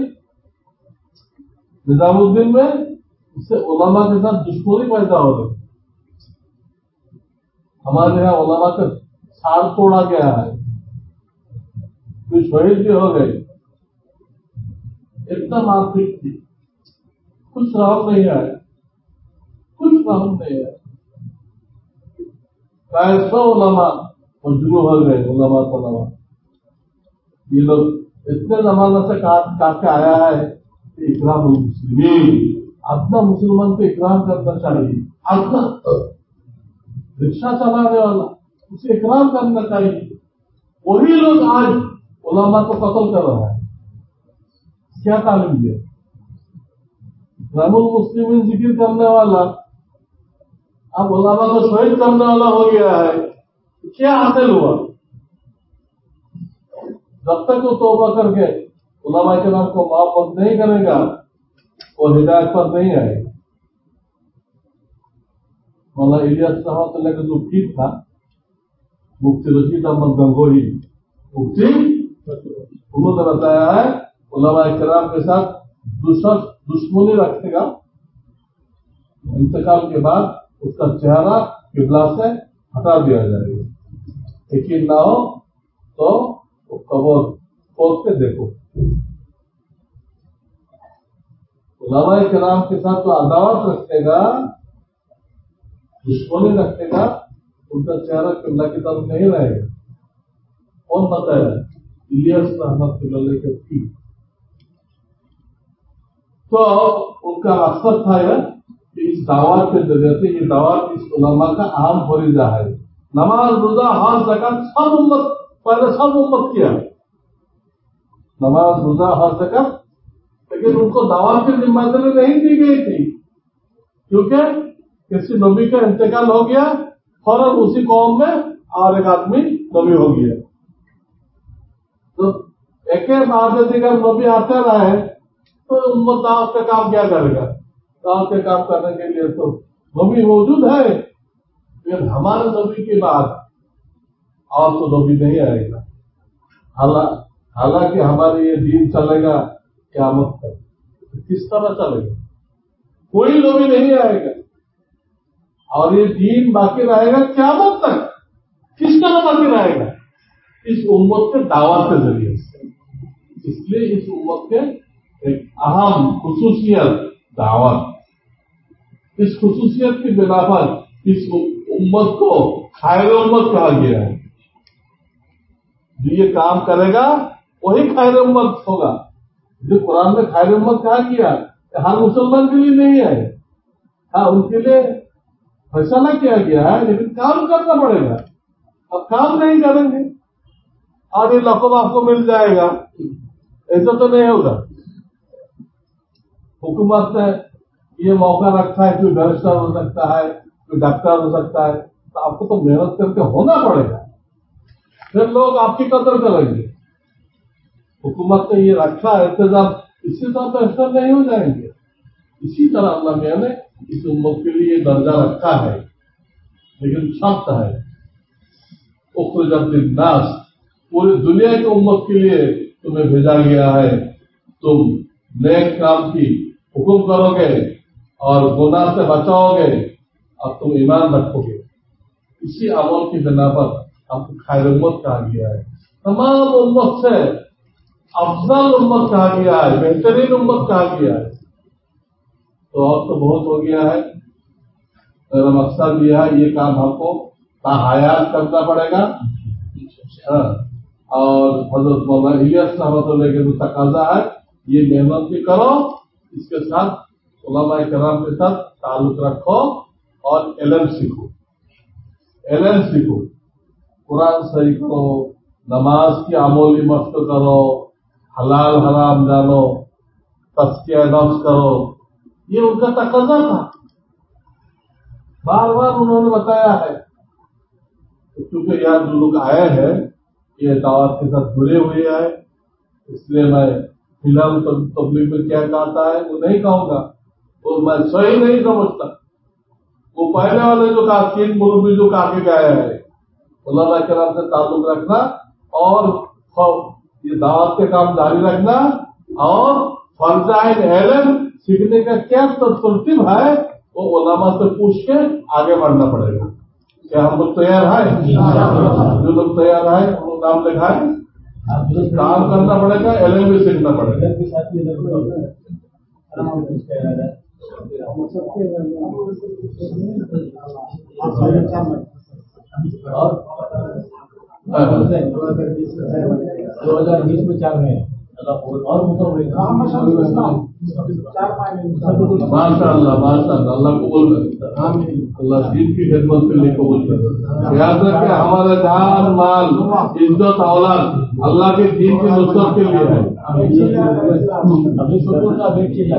نظام الدین میں، اس سے علماء کے ساتھ دشمنی پیدا ہو رہی۔ ہمارے یہاں علماء کا سار توڑا گیا ہے، کچھ شہید بھی ہو گئے، اتنا مارپیٹ تھی، کچھ رحم نہیں آیا، کچھ رحم نہیں آیا۔ کیسا علماء مجروح ہو گئے، علماء یہ لوگ اتنے زمانے سے کہا کے آیا ہے کہ اکرام المسلمین، اپنا مسلمان کو اکرام کرنا چاہیے، اپنا رکشہ چلانے والا اسے اکرام کرنا چاہیے، وہی لوگ آج علماء کو قتل کر رہا ہے۔ کیا تعلیم دیا؟ اکرام المسلمین ذکر کرنے والا اب علماء کو شہید کرنے والا ہو گیا ہے، کیا حاصل ہوا؟ جب تک وہ توبہ کر کے علماء کرام کو معاف نہیں کرے گا وہ ہدایت پر نہیں آئے گا۔ مولانا الیاس رحمۃ اللہ کا جو پیر تھا مفتی رشید احمد گنگوہی مفتی، انہوں نے بتایا ہے علماء کرام کے ساتھ دشمنی رکھے گا، انتقال کے بعد اس کا چہرہ قبلہ سے ہٹا دیا جائے گا، یقین نہ ہو تو قبر کھود کے دیکھو۔ علماء کرام کے ساتھ جو عداوت رکھے گا، دشمنی رکھے گا، ان کا چہرہ قبلہ کی طرف نہیں رہے گا۔ کون بتایا؟ الیاس رحمۃ اللہ کے پیر۔ تو ان کا مقصد تھا کہ اس دعوت کے ذریعے سے یہ دعوت اس علماء کا اہم فریضہ ہے۔ نماز، روزہ، حج، زکات سب امت پہلے سب امت کیا، نماز، روزہ، حج، زکات، لیکن ان کو دعوت کی ذمہ داری نہیں دی گئی تھی، کیونکہ کسی نبی کا انتقال ہو گیا فوراً اسی قوم میں اور ایک آدمی نبی ہو گیا، تو ایک بعد دیگر نبی آتے رہے تو امت دعوت کا کام کیا کرے گا؟ دعوت کا کام کرنے کے لیے تو نبی موجود ہے، لیکن ہمارے نبی کے بعد اور تو نبی نہیں آئے گا۔ حالانکہ ہمارے یہ دین چلے گا قیامت تک، کس طرح چلے گا؟ کوئی نبی نہیں آئے گا اور یہ دین باقی رہے گا قیامت تک، کس طرح باقی رہے گا؟ اس امت کے دعوت کے ذریعے سے۔ اس لیے اس امت کے ایک اہم خصوصیت دعوت، اس خصوصیت کی بنا پر اس امت کو خیر امت کہا گیا ہے۔ جو یہ کام کرے گا وہی خیر امت ہوگا۔ جو قرآن میں خیر امت کہا گیا ہر مسلمان کے لیے نہیں ہے، ہاں ان کے لیے فیصلہ کیا گیا ہے، لیکن کام کرنا پڑے گا۔ اب کام نہیں کریں گے اور یہ لقب آپ کو مل جائے گا، ایسا تو نہیں ہوگا۔ حکومت نے یہ موقع رکھا ہے، کوئی بیرسٹر ہو سکتا ہے، کوئی ڈاکٹر ہو سکتا ہے، تو آپ کو تو محنت کر کے ہونا پڑے گا، پھر لوگ آپ کی قدر کریں گے۔ حکومت نے یہ رکھا ہے انتظام، اسی طرح بیرسٹر نہیں ہو جائیں گے۔ اسی طرح اللہ میاں نے اس امت کے لیے یہ درجہ رکھا ہے، لیکن شرط ہے اخرجت للناس، پوری دنیا کی امت کے لیے تمہیں بھیجا گیا ہے، تم نیک کام کی حکم کرو گے اور گناہ سے بچاؤ گے اور تم ایمان رکھو گے۔ اسی عمل کی بنا پر آپ کو خیر امت کہا گیا ہے، تمام امت سے افضل امت کہا گیا ہے، بہترین امت کہا گیا ہے۔ تو اب تو بہت ہو گیا ہے، میرا مقصد یہ ہے یہ کام ہم کو حیات کرنا پڑے گا، اور حضرت مولانا الیاس رحمۃ اللہ کے جو تقاضا ہے یہ محنت بھی کرو، اس کے ساتھ علماء کرام کے ساتھ تعلق رکھو اور علم سیکھو، علم سیکھو، قرآن صحیح کرو، نماز کی عمولی مشق کرو، हलाल हराम जानो, तस्किया नफ्स करो, ये उनका तकाजा था। बार बार उन्होंने बताया है। क्योंकि यहाँ जो लोग आए हैं ये दावत के साथ जुड़े हुए हैं, इसलिए मैं फिलहाल तबलीग में क्या कहता है वो नहीं कहूंगा, तो मैं सही नहीं समझता। वो पहले वाले जो कास्कीन मुरब्बी जो काके गए हैं उलमा किराम से ताल्लुक रखना और ये दावत के काम जारी रखना और फर्जाइन इल्म सीखने का क्या तरतीब है वो उलमा से पूछ के आगे बढ़ना पड़ेगा। क्या हम लोग तैयार हैं? जो लोग तैयार हैं हम लोग नाम लिखाएं, काम करना पड़ेगा, इल्म भी सीखना पड़ेगा। दो 2020 में 4 में और माशाअल्लाह माशाअल्लाह, अल्लाह कबूल करे, अल्लाह दीन की खिदमत के लिए कबूल करे। याद रखें हमारा जान माल इज्जत औलाद अल्लाह के दीन की नुसरत के लिए है। अभी शुक्र का देखिए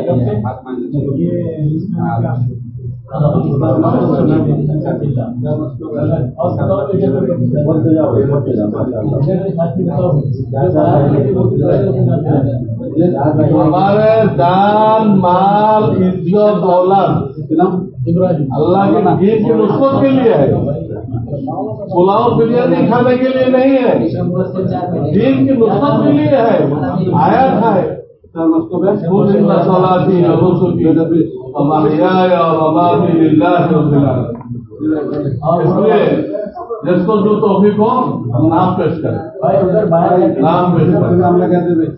हमारे जान माल इज्जत औलाद अल्लाह के दीन की नुसरत के लिए है। पुलाव बिरयानी खाने के लिए नहीं है, दीन की नुसरत के लिए है। आयत है सलाती और नुसुकी महयाय और ममाती लिल्लाहि रब्बिल आलमीन। इसलिए जिसको जो तौफीक हो हम नाम पेश करें, नाम पेश करें।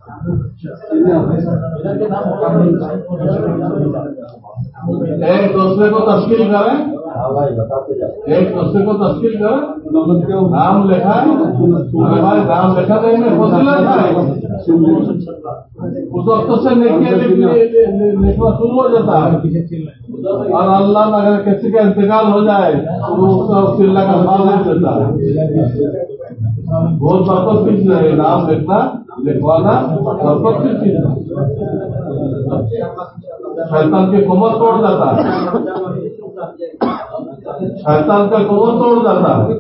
एक दूसरे को तस्कील करें, एक दूसरे को तस्कील करें, नाम लिखाएं। अरे भाई नाम लिखा देंगे फजीलत है, उस वक्त से लिखना शुरू हो जाता है। और अल्लाह में अगर किसी का इंतकाल हो जाए तो उसका चिल्ला का फाजिल देता है। बहुत बरकत की चीज है नाम लिखना, लिखवाना बरकत की चीज है। शैतान की कमर तोड़ जाता है, शैतान का कमर तोड़ जाता है।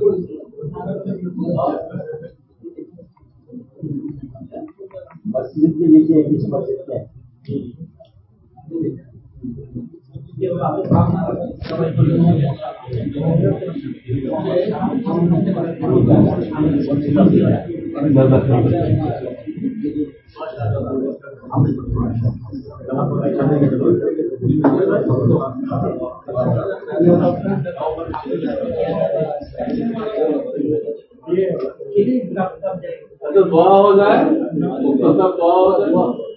मस्जिद भी लिखिए किस मस्जिद क्या दुआ हो जाए, दुआ हो जाए।